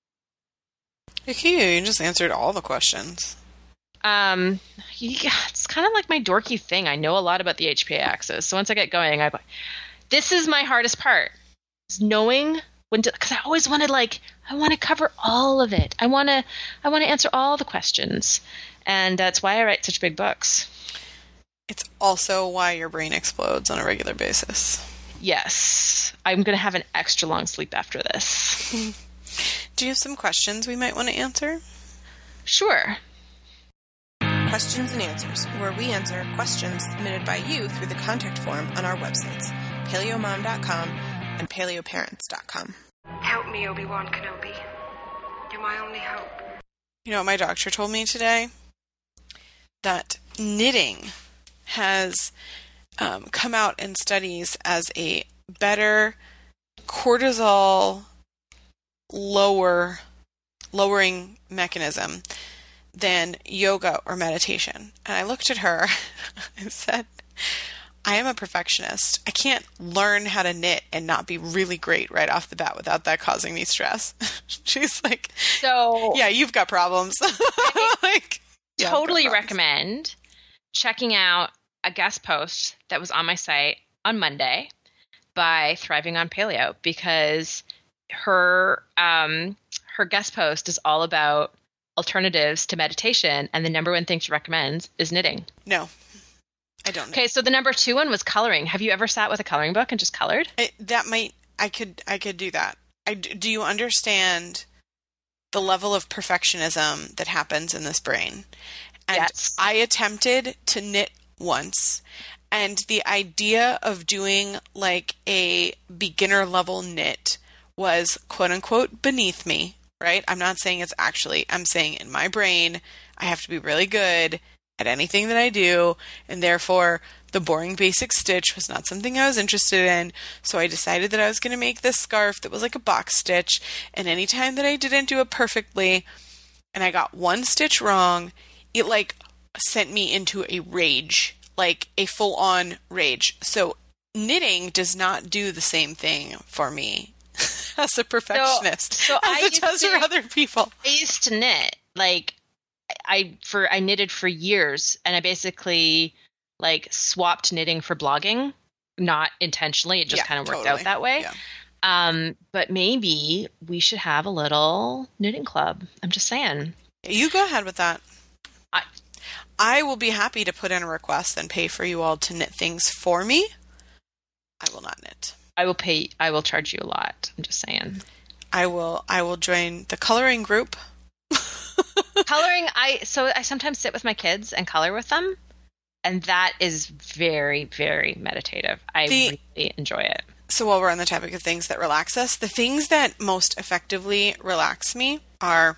Okay, you just answered all the questions. Um, yeah, it's kind of like my dorky thing. I know a lot about the H P A axis. So once I get going, I, this is my hardest part, is knowing when to, because I always wanted, like, I want to cover all of it. I want to, I want to answer all the questions. And that's why I write such big books. It's also why your brain explodes on a regular basis. Yes. I'm going to have an extra long sleep after this. Do you have some questions we might want to answer? Sure. Questions and Answers, where we answer questions submitted by you through the contact form on our websites, paleo mom dot com and paleo parents dot com. Help me, Obi-Wan Kenobi. You're my only hope. You know what my doctor told me today? That knitting has um, come out in studies as a better cortisol lower lowering mechanism than yoga or meditation. And I looked at her and said, I am a perfectionist. I can't learn how to knit and not be really great right off the bat without that causing me stress. She's like, so yeah, you've got problems. like, yeah, totally problems. recommend checking out a guest post that was on my site on Monday by Thriving on Paleo, because her um, her guest post is all about alternatives to meditation, and the number one thing she recommends is knitting. No, I don't know. Okay, so the number two one was coloring. Have you ever sat with a coloring book and just colored? It, that might I could I could do that. I, do you understand the level of perfectionism that happens in this brain? And yes. I attempted to knit once, and the idea of doing like a beginner level knit was quote unquote beneath me, right? I'm not saying it's actually, I'm saying in my brain, I have to be really good at anything that I do, and therefore the boring basic stitch was not something I was interested in. So I decided that I was going to make this scarf that was like a box stitch, and anytime that I didn't do it perfectly and I got one stitch wrong, it like sent me into a rage, like a full on rage. So knitting does not do the same thing for me as a perfectionist so, so as I it does to, for other people. I used to knit, like I for I knitted for years, and I basically like swapped knitting for blogging, not intentionally. It just Yeah, kind of worked totally. out that way. Yeah. Um, but maybe we should have a little knitting club. I'm just saying. You go ahead with that. I, I will be happy to put in a request and pay for you all to knit things for me. I will not knit. I will pay. I will charge you a lot. I'm just saying. I will. I will join the coloring group. Coloring. I so I sometimes sit with my kids and color with them, and that is very, very meditative. I The- really enjoy it. So while we're on the topic of things that relax us, the things that most effectively relax me are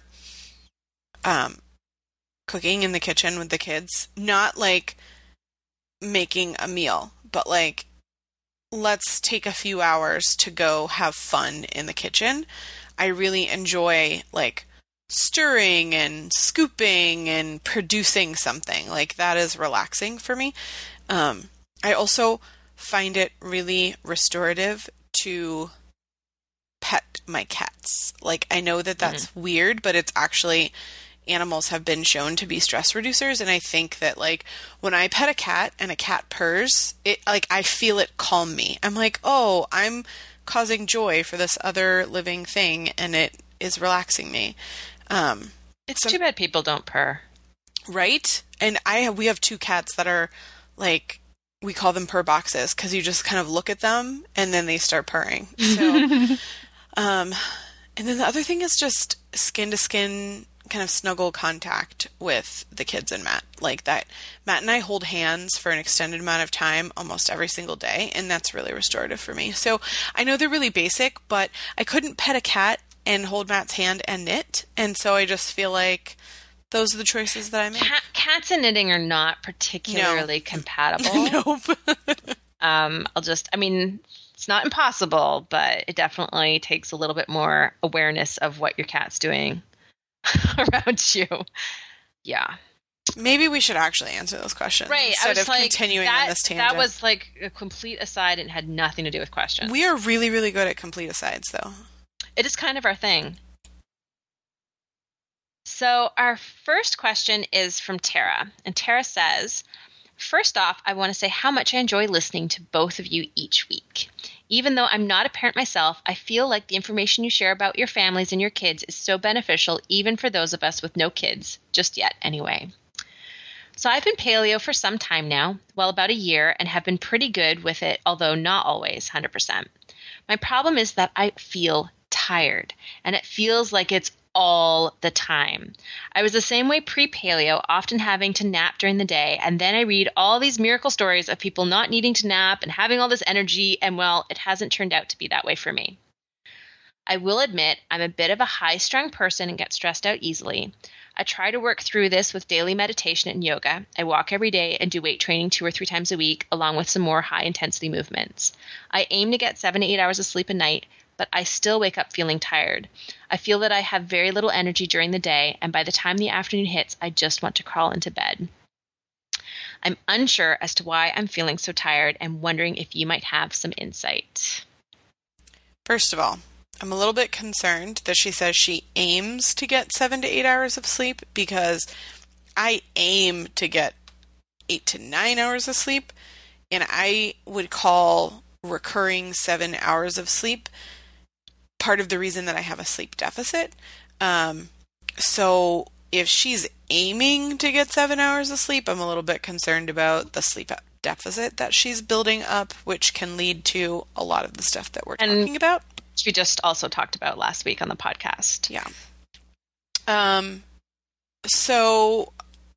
um, cooking in the kitchen with the kids. Not like making a meal, but like, let's take a few hours to go have fun in the kitchen. I really enjoy like stirring and scooping and producing something. Like that is relaxing for me. Um, I also find it really restorative to pet my cats. Like I know that that's mm-hmm. weird, but it's actually, animals have been shown to be stress reducers. And I think that like when I pet a cat and a cat purrs, it like I feel it calm me. I'm like, oh, I'm causing joy for this other living thing, and it is relaxing me. Um, it's so, too bad people don't purr. Right? And I have, we have two cats that are like, we call them purr boxes because you just kind of look at them and then they start purring. So, um, and then the other thing is just skin to skin kind of snuggle contact with the kids and Matt. Like that, Matt and I hold hands for an extended amount of time almost every single day, and that's really restorative for me. So I know they're really basic, but I couldn't pet a cat and hold Matt's hand and knit, and so I just feel like those are the choices that I make. Cat, cats and knitting are not particularly no. compatible. Nope. um, I'll just, I mean, it's not impossible, but it definitely takes a little bit more awareness of what your cat's doing around you. Yeah. Maybe we should actually answer those questions right. instead I was of like, continuing that, on this tangent. That was like a complete aside and had nothing to do with questions. We are really, really good at complete asides, though. It is kind of our thing. So our first question is from Tara, and Tara says, first off, I want to say how much I enjoy listening to both of you each week. Even though I'm not a parent myself, I feel like the information you share about your families and your kids is so beneficial, even for those of us with no kids, just yet anyway. So I've been paleo for some time now, well, about a year, and have been pretty good with it, although not always one hundred percent. My problem is that I feel tired, and it feels like it's all the time. I was the same way pre-paleo, often having to nap during the day, and then I read all these miracle stories of people not needing to nap and having all this energy, and well, it hasn't turned out to be that way for me. I will admit I'm a bit of a high-strung person and get stressed out easily. I try to work through this with daily meditation and yoga. I walk every day and do weight training two or three times a week, along with some more high-intensity movements. I aim to get seven to eight hours of sleep a night, but I still wake up feeling tired. I feel that I have very little energy during the day, and by the time the afternoon hits, I just want to crawl into bed. I'm unsure as to why I'm feeling so tired and wondering if you might have some insight. First of all, I'm a little bit concerned that she says she aims to get seven to eight hours of sleep, because I aim to get eight to nine hours of sleep, and I would call recurring seven hours of sleep part of the reason that I have a sleep deficit. Um, so if she's aiming to get seven hours of sleep, I'm a little bit concerned about the sleep deficit that she's building up, which can lead to a lot of the stuff that we're And talking about. We just also talked about last week on the podcast. Yeah. Um, so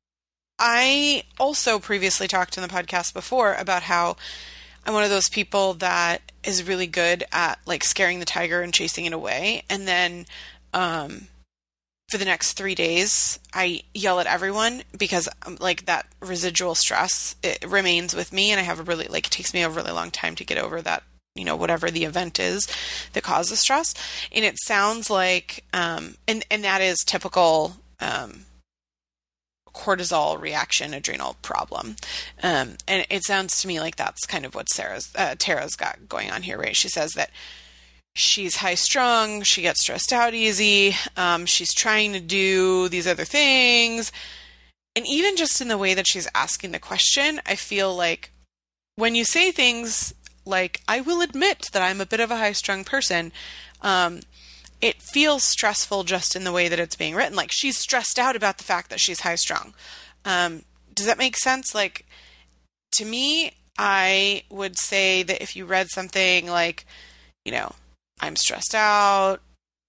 I also previously talked in the podcast before about how I'm one of those people that is really good at like scaring the tiger and chasing it away. And then, um, for the next three days, I yell at everyone because um, like that residual stress, it remains with me. And I have a really, like, it takes me a really long time to get over that, you know, whatever the event is that causes stress. And it sounds like, um, and, and that is typical, um, cortisol reaction, adrenal problem. Um, and it sounds to me like that's kind of what Sarah's, uh, Tara's got going on here, right? She says that she's high strung, she gets stressed out easy, um, she's trying to do these other things. And even just in the way that she's asking the question, I feel like when you say things like, I will admit that I'm a bit of a high strung person, um, it feels stressful just in the way that it's being written. Like she's stressed out about the fact that she's high strung. Um, does that make sense? Like to me, I would say that if you read something like, you know, I'm stressed out,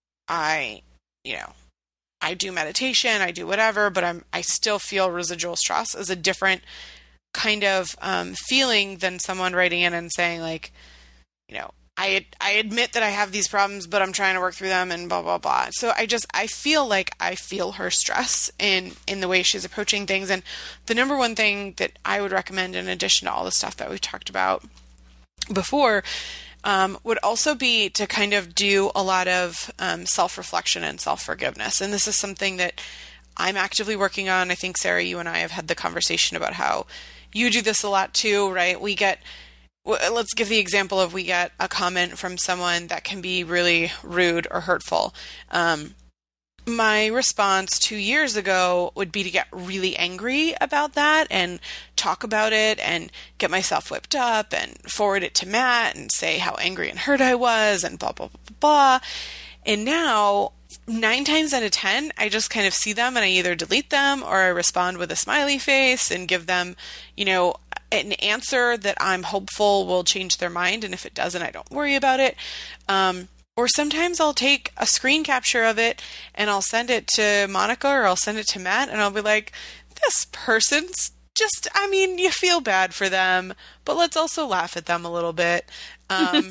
I, you know, I do meditation, I do whatever, but I'm, I still feel residual stress is a different kind of um, feeling than someone writing in and saying like, you know, I I admit that I have these problems, but I'm trying to work through them and blah, blah, blah. So I just, I feel like I feel her stress in, in the way she's approaching things. And the number one thing that I would recommend in addition to all the stuff that we've talked about before um, would also be to kind of do a lot of um, self-reflection and self-forgiveness. And this is something that I'm actively working on. I think, Sarah, you and I have had the conversation about how you do this a lot too, right? We get, let's give the example of we get a comment from someone that can be really rude or hurtful. Um, my response two years ago would be to get really angry about that and talk about it and get myself whipped up and forward it to Matt and say how angry and hurt I was and blah, blah, blah, blah, blah. And now, nine times out of ten, I just kind of see them and I either delete them or I respond with a smiley face and give them, you know, an answer that I'm hopeful will change their mind. And if it doesn't, I don't worry about it. Um, or sometimes I'll take a screen capture of it and I'll send it to Monica or I'll send it to Matt and I'll be like, this person's just, I mean, you feel bad for them, but let's also laugh at them a little bit. Um,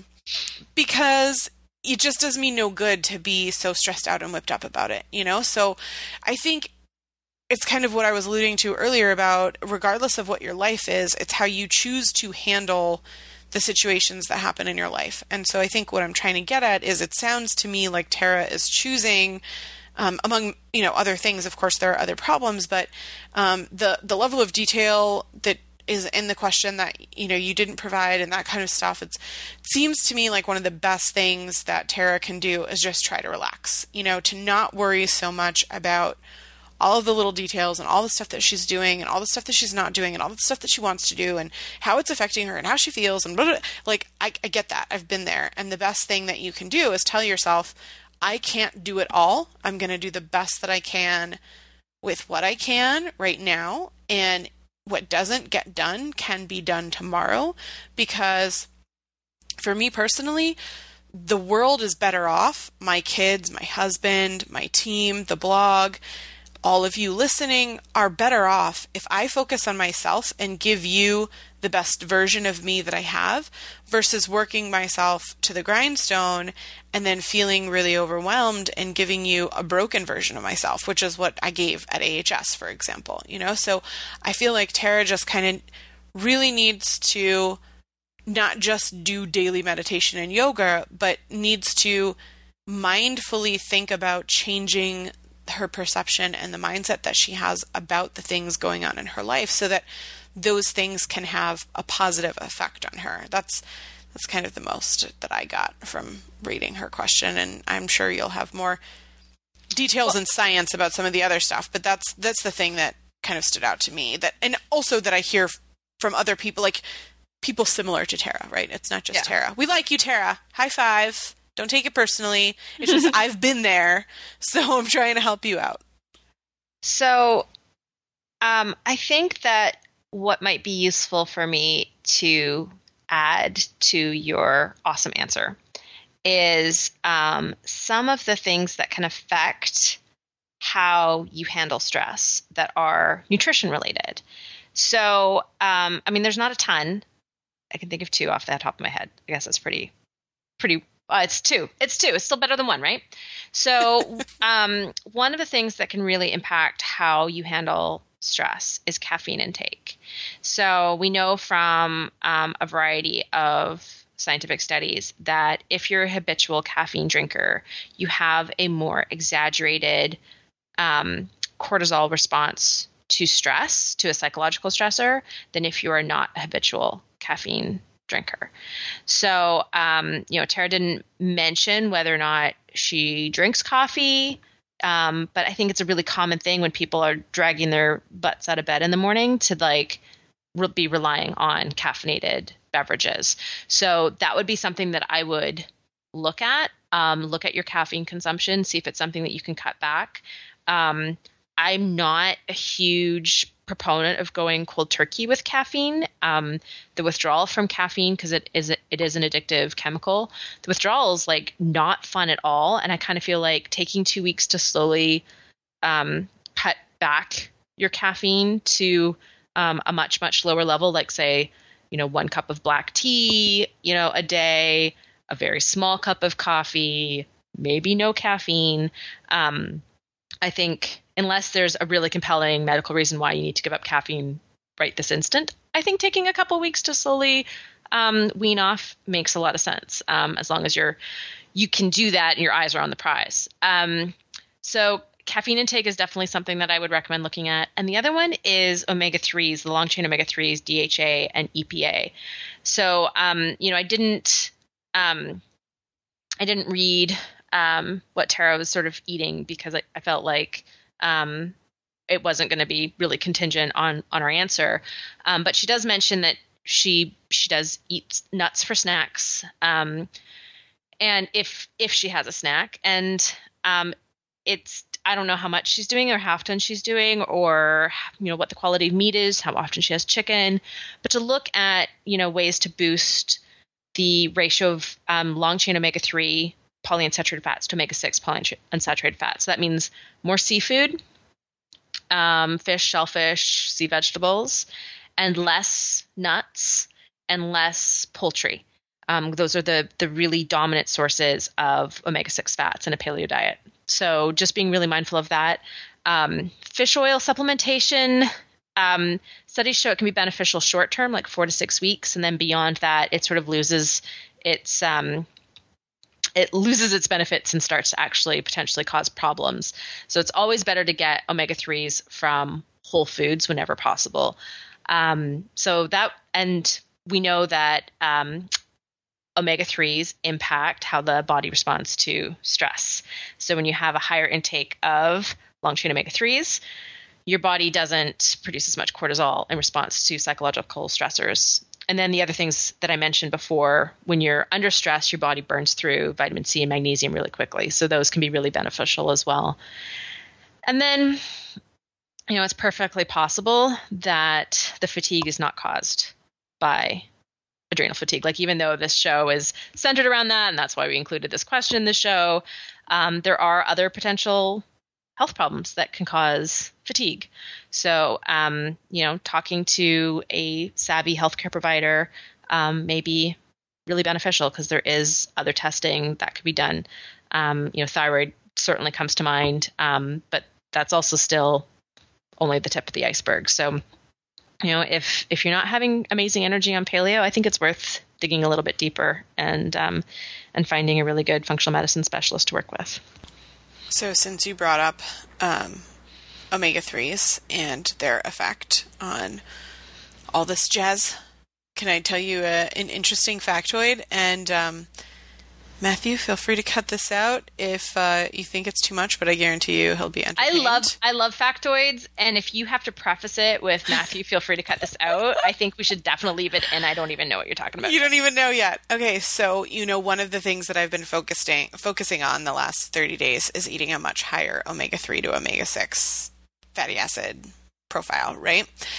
because it just does me no good to be so stressed out and whipped up about it, you know? So I think it's kind of what I was alluding to earlier about regardless of what your life is, it's how you choose to handle the situations that happen in your life. And so I think what I'm trying to get at is it sounds to me like Tara is choosing, um, among, you know, other things, of course, there are other problems, but um, the, the level of detail that is in the question that, you know, you didn't provide and that kind of stuff. It's, it seems to me like one of the best things that Tara can do is just try to relax, you know, to not worry so much about all of the little details and all the stuff that she's doing and all the stuff that she's not doing and all the stuff that she wants to do and how it's affecting her and how she feels and blah, blah, blah. Like, I, I get that. I've been there. And the best thing that you can do is tell yourself, I can't do it all. I'm going to do the best that I can with what I can right now. And what doesn't get done can be done tomorrow, because for me personally, the world is better off. My kids, my husband, my team, the blog, all of you listening are better off if I focus on myself and give you the best version of me that I have versus working myself to the grindstone and then feeling really overwhelmed and giving you a broken version of myself, which is what I gave at A H S, for example, you know? So I feel like Tara just kind of really needs to not just do daily meditation and yoga, but needs to mindfully think about changing her perception and the mindset that she has about the things going on in her life so that those things can have a positive effect on her. That's that's kind of the most that I got from reading her question, and I'm sure you'll have more details well, and science about some of the other stuff, but that's that's the thing that kind of stood out to me, that and also that I hear from other people, like people similar to Tara, right? It's not just yeah. Tara. We like you, Tara. High five. Don't take it personally. It's just I've been there, so I'm trying to help you out. So um, I think that what might be useful for me to add to your awesome answer is um, some of the things that can affect how you handle stress that are nutrition related. So, um, I mean, there's not a ton. I can think of two off the top of my head. I guess that's pretty, pretty, uh, it's two. It's two. It's still better than one, right? So um, one of the things that can really impact how you handle stress is caffeine intake. So we know from um, a variety of scientific studies that if you're a habitual caffeine drinker, you have a more exaggerated um, cortisol response to stress, to a psychological stressor, than if you are not a habitual caffeine drinker. So, um, you know, Tara didn't mention whether or not she drinks coffee, um, but I think it's a really common thing when people are dragging their butts out of bed in the morning to like re- be relying on caffeinated beverages. So that would be something that I would look at, um, look at your caffeine consumption, see if it's something that you can cut back. Um, I'm not a huge proponent of going cold turkey with caffeine. Um, the withdrawal from caffeine, because it is it is an addictive chemical, the withdrawal is like not fun at all. And I kind of feel like taking two weeks to slowly um, cut back your caffeine to um, a much, much lower level, like say, you know, one cup of black tea, you know, a day, a very small cup of coffee, maybe no caffeine. Um, I think unless there's a really compelling medical reason why you need to give up caffeine right this instant, I think taking a couple weeks to slowly um, wean off makes a lot of sense, um, as long as you're you can do that and your eyes are on the prize. Um, so caffeine intake is definitely something that I would recommend looking at. And the other one is omega threes, the long chain omega threes, D H A and E P A. So, um, you know, I didn't um, I didn't read um, what Tara was sort of eating because I, I felt like um, it wasn't going to be really contingent on, on our answer. Um, but she does mention that she, she does eat nuts for snacks. Um, and if, if she has a snack and, um, it's, I don't know how much she's doing or how often she's doing or, you know, what the quality of meat is, how often she has chicken, but to look at, you know, ways to boost the ratio of, um, long chain omega three polyunsaturated fats to omega six polyunsaturated fats. So that means more seafood, um, fish, shellfish, sea vegetables, and less nuts and less poultry. Um, those are the the really dominant sources of omega six fats in a paleo diet. So just being really mindful of that. Um, fish oil supplementation, um, studies show it can be beneficial short term, like four to six weeks. And then beyond that, it sort of loses its um, it loses its benefits and starts to actually potentially cause problems. So it's always better to get omega threes from whole foods whenever possible. Um, so that, and we know that um, omega threes impact how the body responds to stress. So when you have a higher intake of long chain omega threes, your body doesn't produce as much cortisol in response to psychological stressors. And then the other things that I mentioned before, when you're under stress, your body burns through vitamin C and magnesium really quickly. So those can be really beneficial as well. And then, you know, it's perfectly possible that the fatigue is not caused by adrenal fatigue. Like, even though this show is centered around that, and that's why we included this question in the show, um, there are other potential health problems that can cause fatigue. So, um, you know, talking to a savvy healthcare provider um, may be really beneficial because there is other testing that could be done. Um, you know, thyroid certainly comes to mind, um, but that's also still only the tip of the iceberg. So, you know, if if you're not having amazing energy on paleo, I think it's worth digging a little bit deeper and um, and finding a really good functional medicine specialist to work with. So since you brought up um, omega threes and their effect on all this jazz, can I tell you a, an interesting factoid? And um, Matthew, feel free to cut this out if uh, you think it's too much, but I guarantee you he'll be entertained. I love I love factoids, and if you have to preface it with Matthew, feel free to cut this out. I think we should definitely leave it in. I don't even know what you're talking about. You don't even know yet. Okay, so you know one of the things that I've been focusing focusing on the last thirty days is eating a much higher omega three to omega six fatty acid profile, right?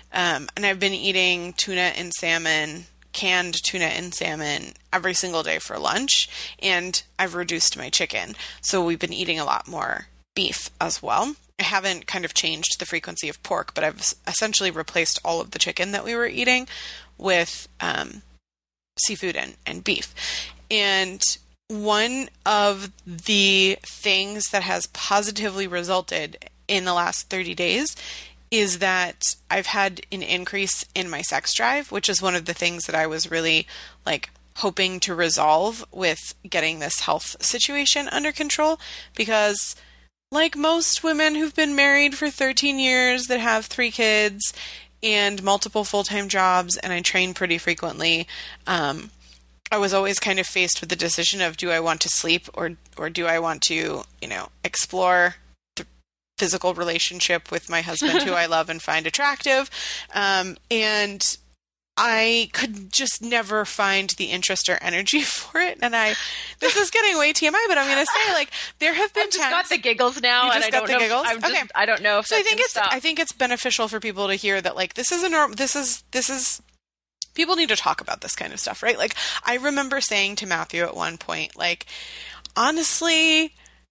Um, and I've been eating tuna and salmon, canned tuna and salmon every single day for lunch, and I've reduced my chicken. So we've been eating a lot more beef as well. I haven't kind of changed the frequency of pork, but I've essentially replaced all of the chicken that we were eating with um, seafood and, and beef. And one of the things that has positively resulted in the last thirty days is that I've had an increase in my sex drive, which is one of the things that I was really like hoping to resolve with getting this health situation under control, because like most women who've been married for thirteen years that have three kids and multiple full-time jobs, and I train pretty frequently, um, I was always kind of faced with the decision of, do I want to sleep or or do I want to, you know, explore the physical relationship with my husband who I love and find attractive? Um, and I could just never find the interest or energy for it. And I, this is getting way T M I, but I'm going to say, like, there have been I've just times. got the giggles now, You and just I got don't the know. giggles? If, I'm just, Okay. I don't know if So I that's think gonna it's, stop. I think it's beneficial for people to hear that, like, this is a norm, this is, this is, people need to talk about this kind of stuff, right? Like, I remember saying to Matthew at one point, like, honestly,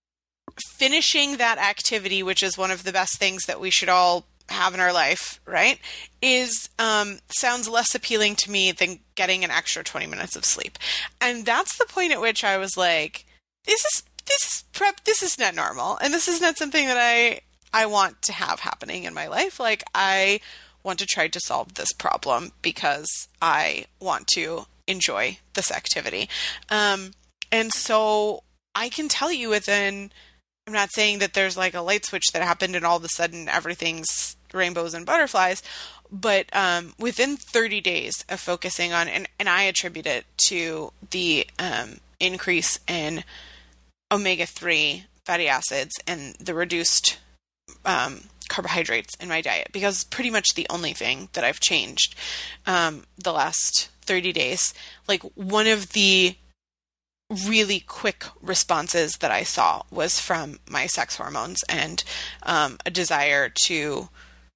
finishing that activity, which is one of the best things that we should all have in our life, right, is um, sounds less appealing to me than getting an extra twenty minutes of sleep. And that's the point at which I was like, this is this is prep this is not normal, and this is not something that I I want to have happening in my life. Like, I want to try to solve this problem because I want to enjoy this activity. Um, and so I can tell you within, I'm not saying that there's like a light switch that happened and all of a sudden everything's rainbows and butterflies, but um, within thirty days of focusing on, and, and I attribute it to the um, increase in omega three fatty acids and the reduced um, carbohydrates in my diet, because pretty much the only thing that I've changed um, the last thirty days. Like, one of the really quick responses that I saw was from my sex hormones and um, a desire to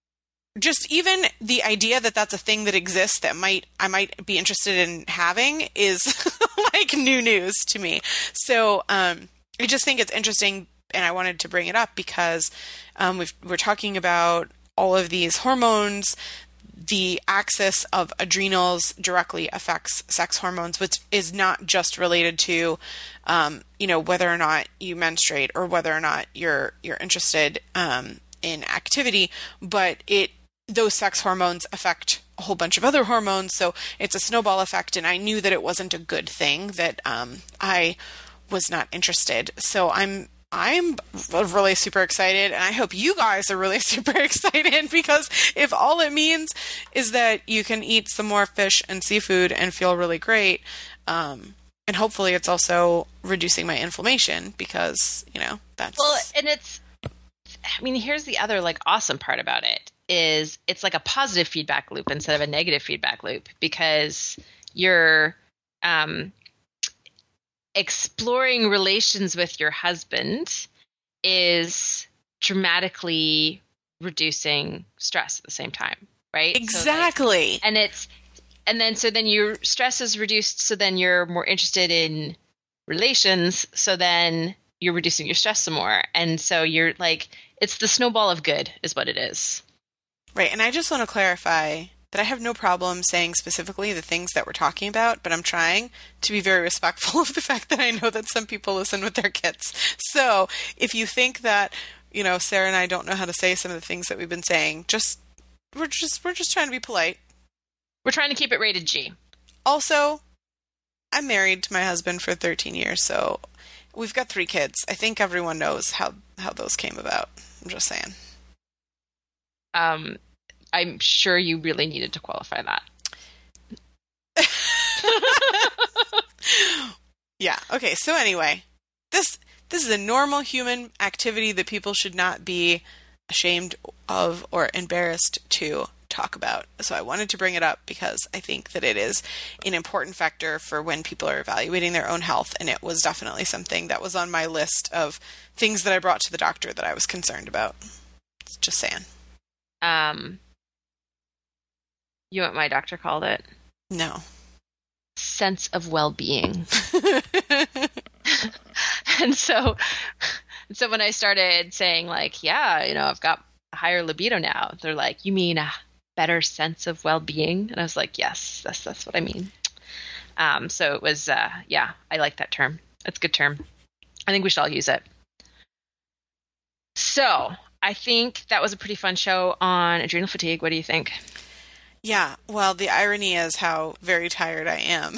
just, even the idea that that's a thing that exists that might I might be interested in having is like new news to me. So um, I just think it's interesting, and I wanted to bring it up because um, we've, we're talking about all of these hormones. The axis of adrenals directly affects sex hormones, which is not just related to, um, you know, whether or not you menstruate or whether or not you're you're interested um, in activity, but it those sex hormones affect a whole bunch of other hormones. So it's a snowball effect, and I knew that it wasn't a good thing, that um, I was not interested. So I'm I'm really super excited, and I hope you guys are really super excited, because if all it means is that you can eat some more fish and seafood and feel really great, um, and hopefully it's also reducing my inflammation, because, you know, that's... Well, and it's, I mean, here's the other, like, awesome part about it, is it's like a positive feedback loop instead of a negative feedback loop, because you're um, exploring relations with your husband is dramatically reducing stress at the same time, right? Exactly. So, like, and it's, and then, so then your stress is reduced. So then you're more interested in relations. So then you're reducing your stress some more. And so you're like, it's the snowball of good is what it is. Right. And I just want to clarify that I have no problem saying specifically the things that we're talking about, but I'm trying to be very respectful of the fact that I know that some people listen with their kids. So if you think that, you know, Sarah and I don't know how to say some of the things that we've been saying, just, we're just, we're just trying to be polite. We're trying to keep it rated G. Also, I'm married to my husband for thirteen years, so we've got three kids. I think everyone knows how, how those came about. I'm just saying. Um, I'm sure you really needed to qualify that. Yeah. Okay. So anyway, this this is a normal human activity that people should not be ashamed of or embarrassed to talk about. So I wanted to bring it up because I think that it is an important factor for when people are evaluating their own health, and it was definitely something that was on my list of things that I brought to the doctor that I was concerned about. Just saying. Um. You know what my doctor called it? No. Sense of well-being. and so, and so when I started saying like, yeah, you know, I've got a higher libido now, they're like, you mean a better sense of well-being? And I was like, yes, that's that's what I mean. Um, so it was, uh, yeah, I like that term. That's a good term. I think we should all use it. So I think that was a pretty fun show on adrenal fatigue. What do you think? Yeah, well, the irony is how very tired I am.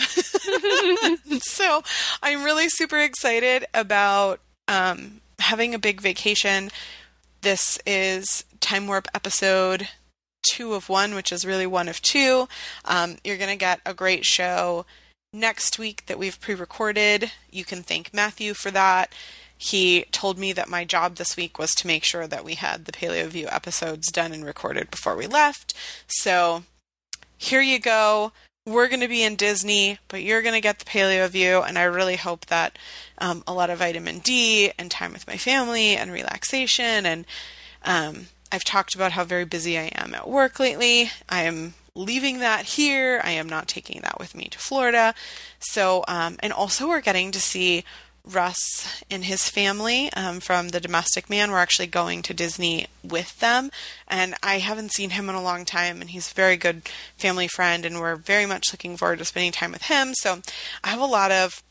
So I'm really super excited about um, having a big vacation. This is Time Warp episode two of one, which is really one of two. Um, you're going to get a great show next week that we've pre-recorded. You can thank Matthew for that. He told me that my job this week was to make sure that we had the Paleo View episodes done and recorded before we left. So here you go. We're going to be in Disney, but you're going to get the Paleo View, and I really hope that um, a lot of vitamin D and time with my family and relaxation. And um, I've talked about how very busy I am at work lately. I am leaving that here. I am not taking that with me to Florida. So, um, and also we're getting to see Russ and his family um, from The Domestic Man. We're actually going to Disney with them, and I haven't seen him in a long time, and he's a very good family friend, and we're very much looking forward to spending time with him. So I have a lot of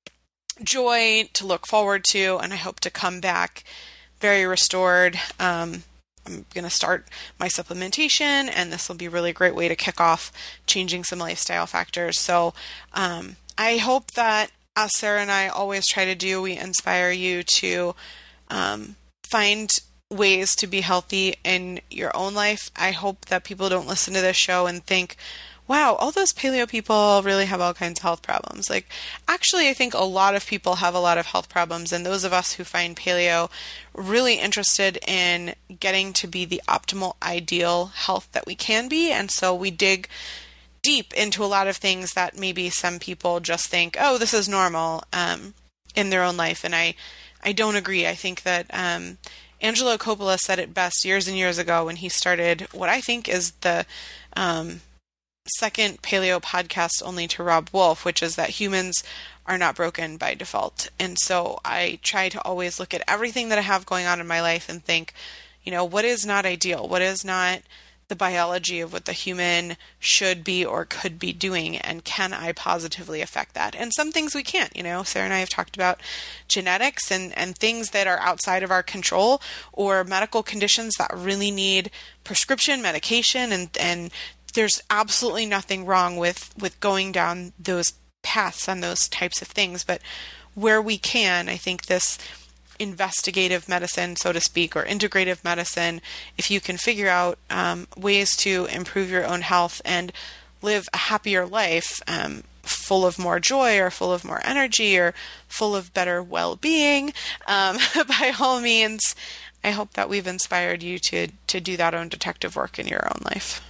joy to look forward to, and I hope to come back very restored. Um, I'm going to start my supplementation, and this will be a really great way to kick off changing some lifestyle factors. So um, I hope that as Sarah and I always try to do, we inspire you to um, find ways to be healthy in your own life. I hope that people don't listen to this show and think, wow, all those paleo people really have all kinds of health problems. Like, actually, I think a lot of people have a lot of health problems, and those of us who find paleo really interested in getting to be the optimal, ideal health that we can be, and so we dig deep into a lot of things that maybe some people just think, oh, this is normal um, in their own life. And I, I don't agree. I think that um, Angelo Coppola said it best years and years ago when he started what I think is the um, second paleo podcast only to Rob Wolf, which is that humans are not broken by default. And so I try to always look at everything that I have going on in my life and think, you know, what is not ideal? What is not the biology of what the human should be or could be doing, and can I positively affect that? And some things we can't, you know, Sarah and I have talked about genetics and, and things that are outside of our control, or medical conditions that really need prescription medication, and, and there's absolutely nothing wrong with, with going down those paths on those types of things. But where we can, I think this investigative medicine, so to speak, or integrative medicine, if you can figure out um, ways to improve your own health and live a happier life, um, full of more joy or full of more energy or full of better well-being, um, by all means, I hope that we've inspired you to, to do that own detective work in your own life.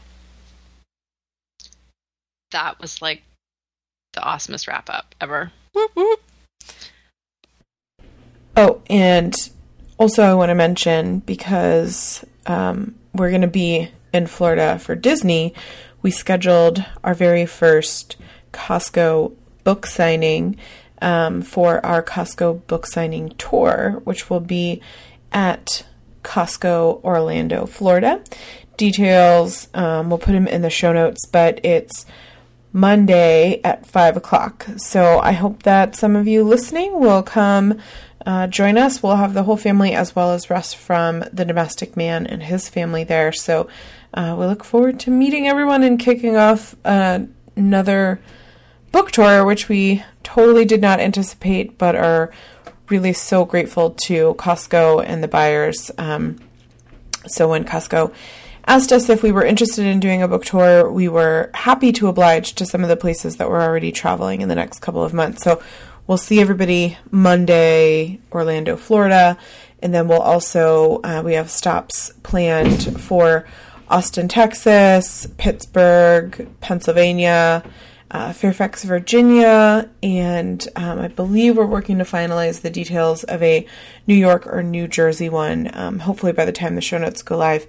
That was like the awesomest wrap-up ever. Whoop, whoop. Oh, and also I want to mention, because um, we're going to be in Florida for Disney, we scheduled our very first Costco book signing um, for our Costco book signing tour, which will be at Costco Orlando, Florida. Details, um, we'll put them in the show notes, but it's Monday at five o'clock. So I hope that some of you listening will come Uh, join us. We'll have the whole family as well as Russ from The Domestic Man and his family there. So uh, we look forward to meeting everyone and kicking off uh, another book tour, which we totally did not anticipate, but are really so grateful to Costco and the buyers. Um, so when Costco asked us if we were interested in doing a book tour, we were happy to oblige to some of the places that we're already traveling in the next couple of months. So we'll see everybody Monday, Orlando, Florida, and then we'll also, uh, we have stops planned for Austin, Texas, Pittsburgh, Pennsylvania, uh, Fairfax, Virginia, and um, I believe we're working to finalize the details of a New York or New Jersey one. Um, hopefully by the time the show notes go live,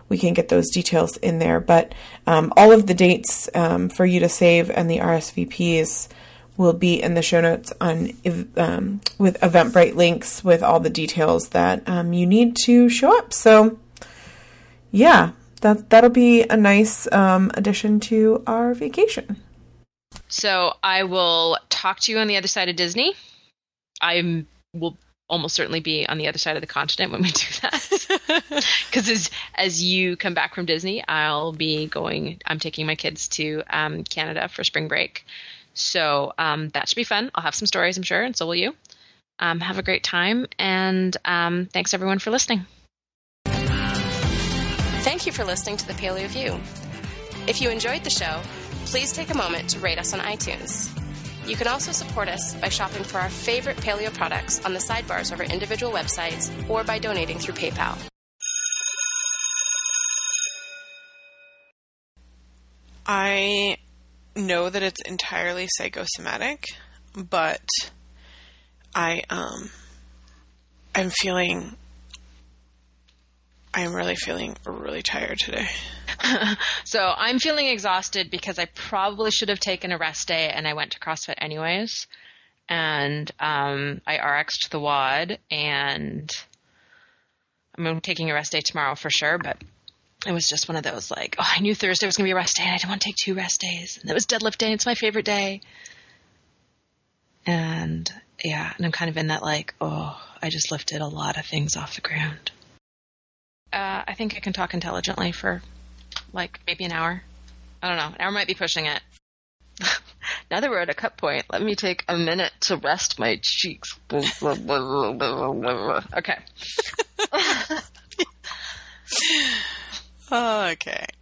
we can get those details in there. But um, all of the dates um, for you to save and the R S V Ps will be in the show notes on um, with Eventbrite links with all the details that um, you need to show up. So yeah, that, that'll be a nice um, addition to our vacation. So I will talk to you on the other side of Disney. I will almost certainly be on the other side of the continent when we do that. Because as, as you come back from Disney, I'll be going, I'm taking my kids to um, Canada for spring break. So um, that should be fun. I'll have some stories, I'm sure, and so will you. Um, have a great time, and um, thanks everyone for listening. Thank you for listening to the Paleo View. If you enjoyed the show, please take a moment to rate us on iTunes. You can also support us by shopping for our favorite paleo products on the sidebars of our individual websites or by donating through PayPal. I know that it's entirely psychosomatic, but I um I'm feeling I'm really feeling really tired today. So I'm feeling exhausted because I probably should have taken a rest day, and I went to CrossFit anyways. And um, I R X'd the W O D, and I'm taking a rest day tomorrow for sure, but it was just one of those like, oh, I knew Thursday was going to be a rest day, and I didn't want to take two rest days. And it was deadlift day, and it's my favorite day. And yeah, and I'm kind of in that like, oh, I just lifted a lot of things off the ground. Uh, I think I can talk intelligently for like maybe an hour. I don't know. An hour might be pushing it. Now that we're at a cut point, let me take a minute to rest my cheeks. Okay. Okay.